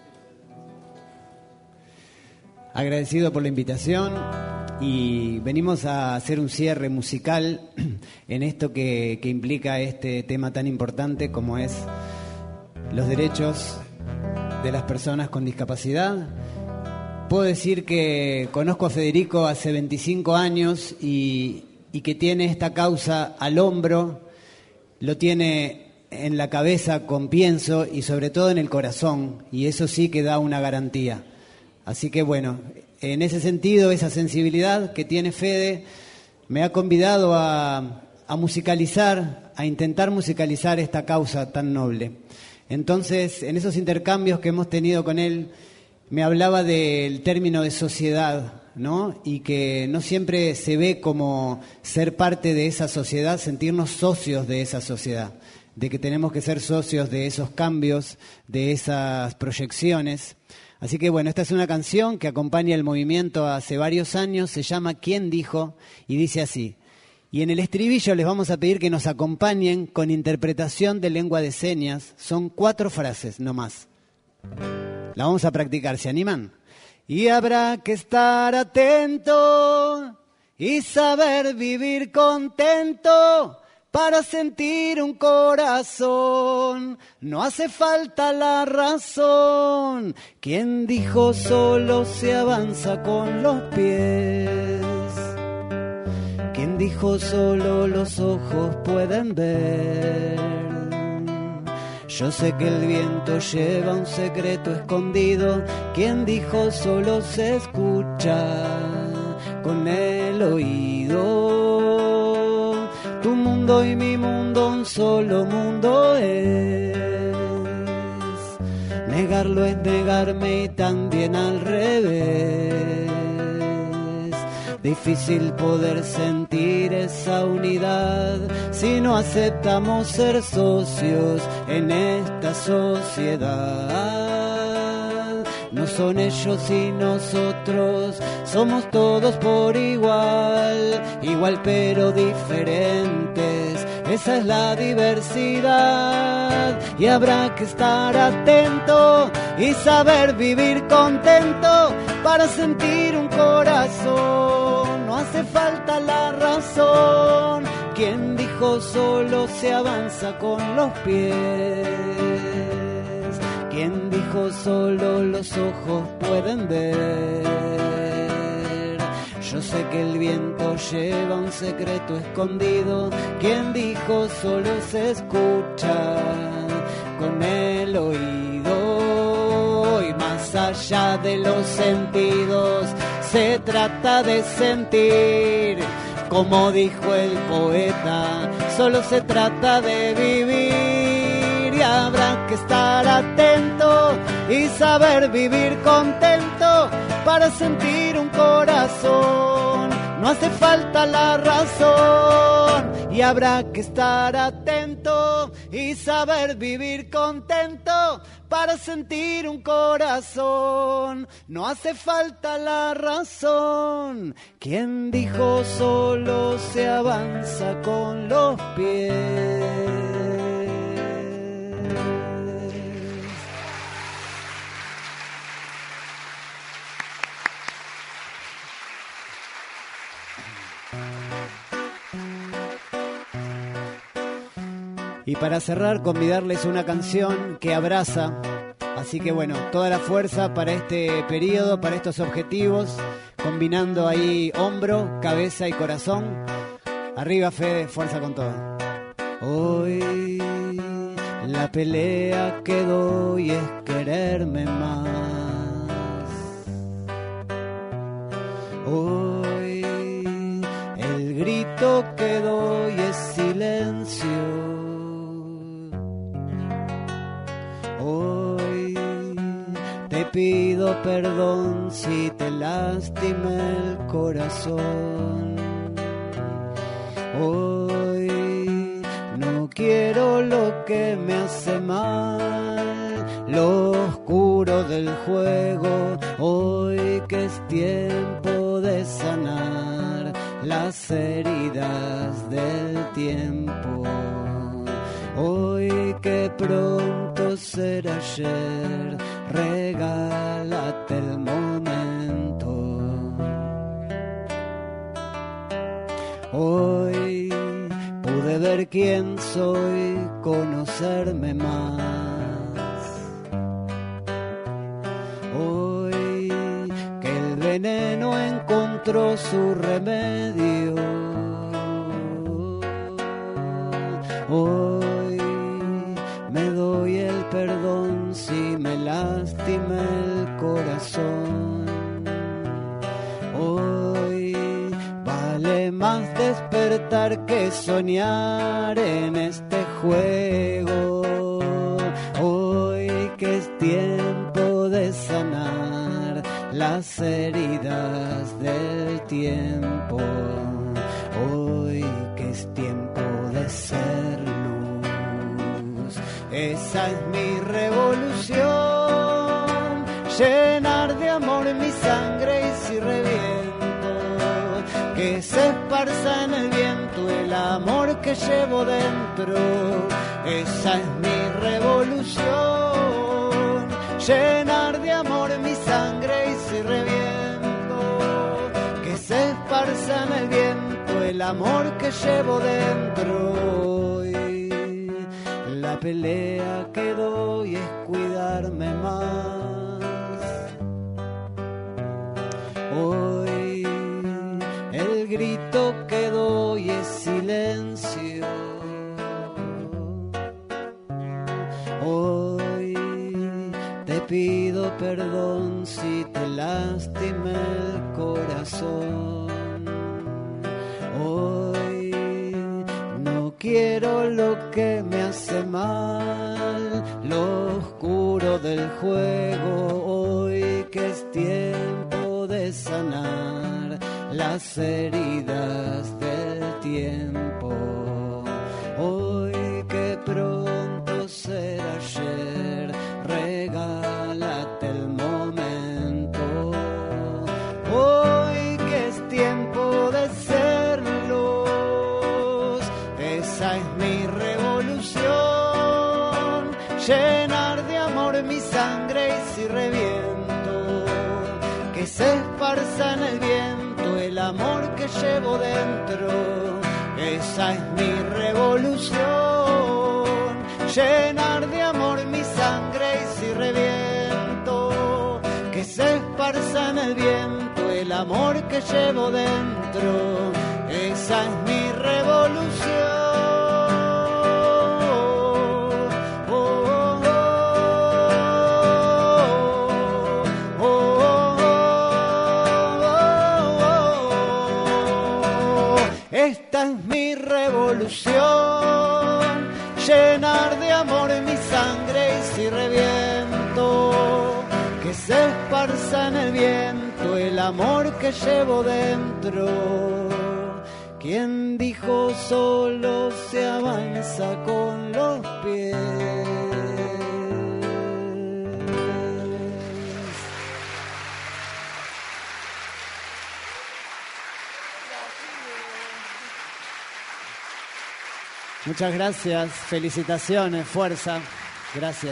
Agradecido por la invitación y venimos a hacer un cierre musical en esto que, que implica este tema tan importante como es los derechos de las personas con discapacidad. Puedo decir que conozco a Federico hace veinticinco años y, y que tiene esta causa al hombro, lo tiene en la cabeza con pienso y sobre todo en el corazón, y eso sí que da una garantía. Así que bueno, en ese sentido, esa sensibilidad que tiene Fede me ha convidado a, a musicalizar, a intentar musicalizar esta causa tan noble. Entonces, en esos intercambios que hemos tenido con él, me hablaba del término de sociedad, ¿no? Y que no siempre se ve como ser parte de esa sociedad, sentirnos socios de esa sociedad, de que tenemos que ser socios de esos cambios, de esas proyecciones. Así que bueno, esta es una canción que acompaña el movimiento hace varios años, se llama ¿Quién dijo? Y dice así. Y en el estribillo les vamos a pedir que nos acompañen con interpretación de lengua de señas. Son cuatro frases, no más. La vamos a practicar, ¿se animan? Y habrá que estar atento y saber vivir contento. Para sentir un corazón no hace falta la razón. ¿Quién dijo solo se avanza con los pies? ¿Quién dijo solo los ojos pueden ver? Yo sé que el viento lleva un secreto escondido. ¿Quién dijo solo se escucha con el oído? Tu mundo y mi mundo un solo mundo es. Negarlo es negarme y también al revés. Difícil poder sentir esa unidad si no aceptamos ser socios en esta sociedad. no son ellos y nosotros, somos todos por igual, igual pero diferentes, esa es la diversidad. Y habrá que estar atento y saber vivir contento para sentir un corazón, no hace falta la razón. ¿Quién dijo solo se avanza con los pies? ¿Quién dijo solo los ojos pueden ver? Yo sé que el viento lleva un secreto escondido. ¿Quién dijo solo se escucha con el oído? Y más allá de los sentidos se trata de sentir. Como dijo el poeta, solo se trata de vivir. Y habrá que estar atento y saber vivir contento para sentir un corazón, no hace falta la razón. Y habrá que estar atento y saber vivir contento para sentir un corazón, no hace falta la razón. ¿Quién dijo solo se avanza con los pies? Y para cerrar, convidarles una canción que abraza. Así que bueno, toda la fuerza para este periodo, para estos objetivos, combinando ahí hombro, cabeza y corazón. Arriba, Fede, fuerza con todo. Hoy la pelea que doy es quererme más. Hoy el grito que doy es silencio. Hoy te pido perdón si te lastimé el corazón. Hoy no quiero lo que me hace mal, lo oscuro del juego. Hoy que es tiempo de sanar las heridas del tiempo. Hoy que pronto será ayer, regálate el momento. Hoy pude ver quién soy, conocerme más. Hoy que el veneno encontró su remedio. Hoy me doy el perdón si me lastimé el corazón. Hoy vale más despertar que soñar en este juego. Hoy que es tiempo de sanar las heridas del tiempo. Hoy que es tiempo de ser luz. Esa es mi revolución, llenar de amor mi sangre y si reviento, que se esparza en el viento el amor que llevo dentro. Esa es mi revolución, llenar de amor mi sangre y si reviento, que se esparza en el viento el amor que llevo dentro. Y la pelea que doy es cuidarme más. Hoy el grito que doy es silencio. Hoy te pido perdón si te lastimé el corazón. Hoy no quiero lo que me hace mal, lo oscuro del juego. Hoy que es tiempo de sanar las heridas del tiempo. Hoy que pronto será ayer, regálate el momento. mi revolución, llenar de amor mi sangre y si reviento, que se esparza en el viento el amor que llevo dentro. Esa es mi revolución, llenar de amor mi sangre y si reviento, que se esparza en el viento el amor que llevo dentro. Esa es mi revolución. Esta es mi revolución, llenar de amor mi sangre y si reviento, que se esparza en el viento el amor que llevo dentro. Quien dijo solo se avanza con los pies. Muchas gracias, felicitaciones, fuerza, gracias.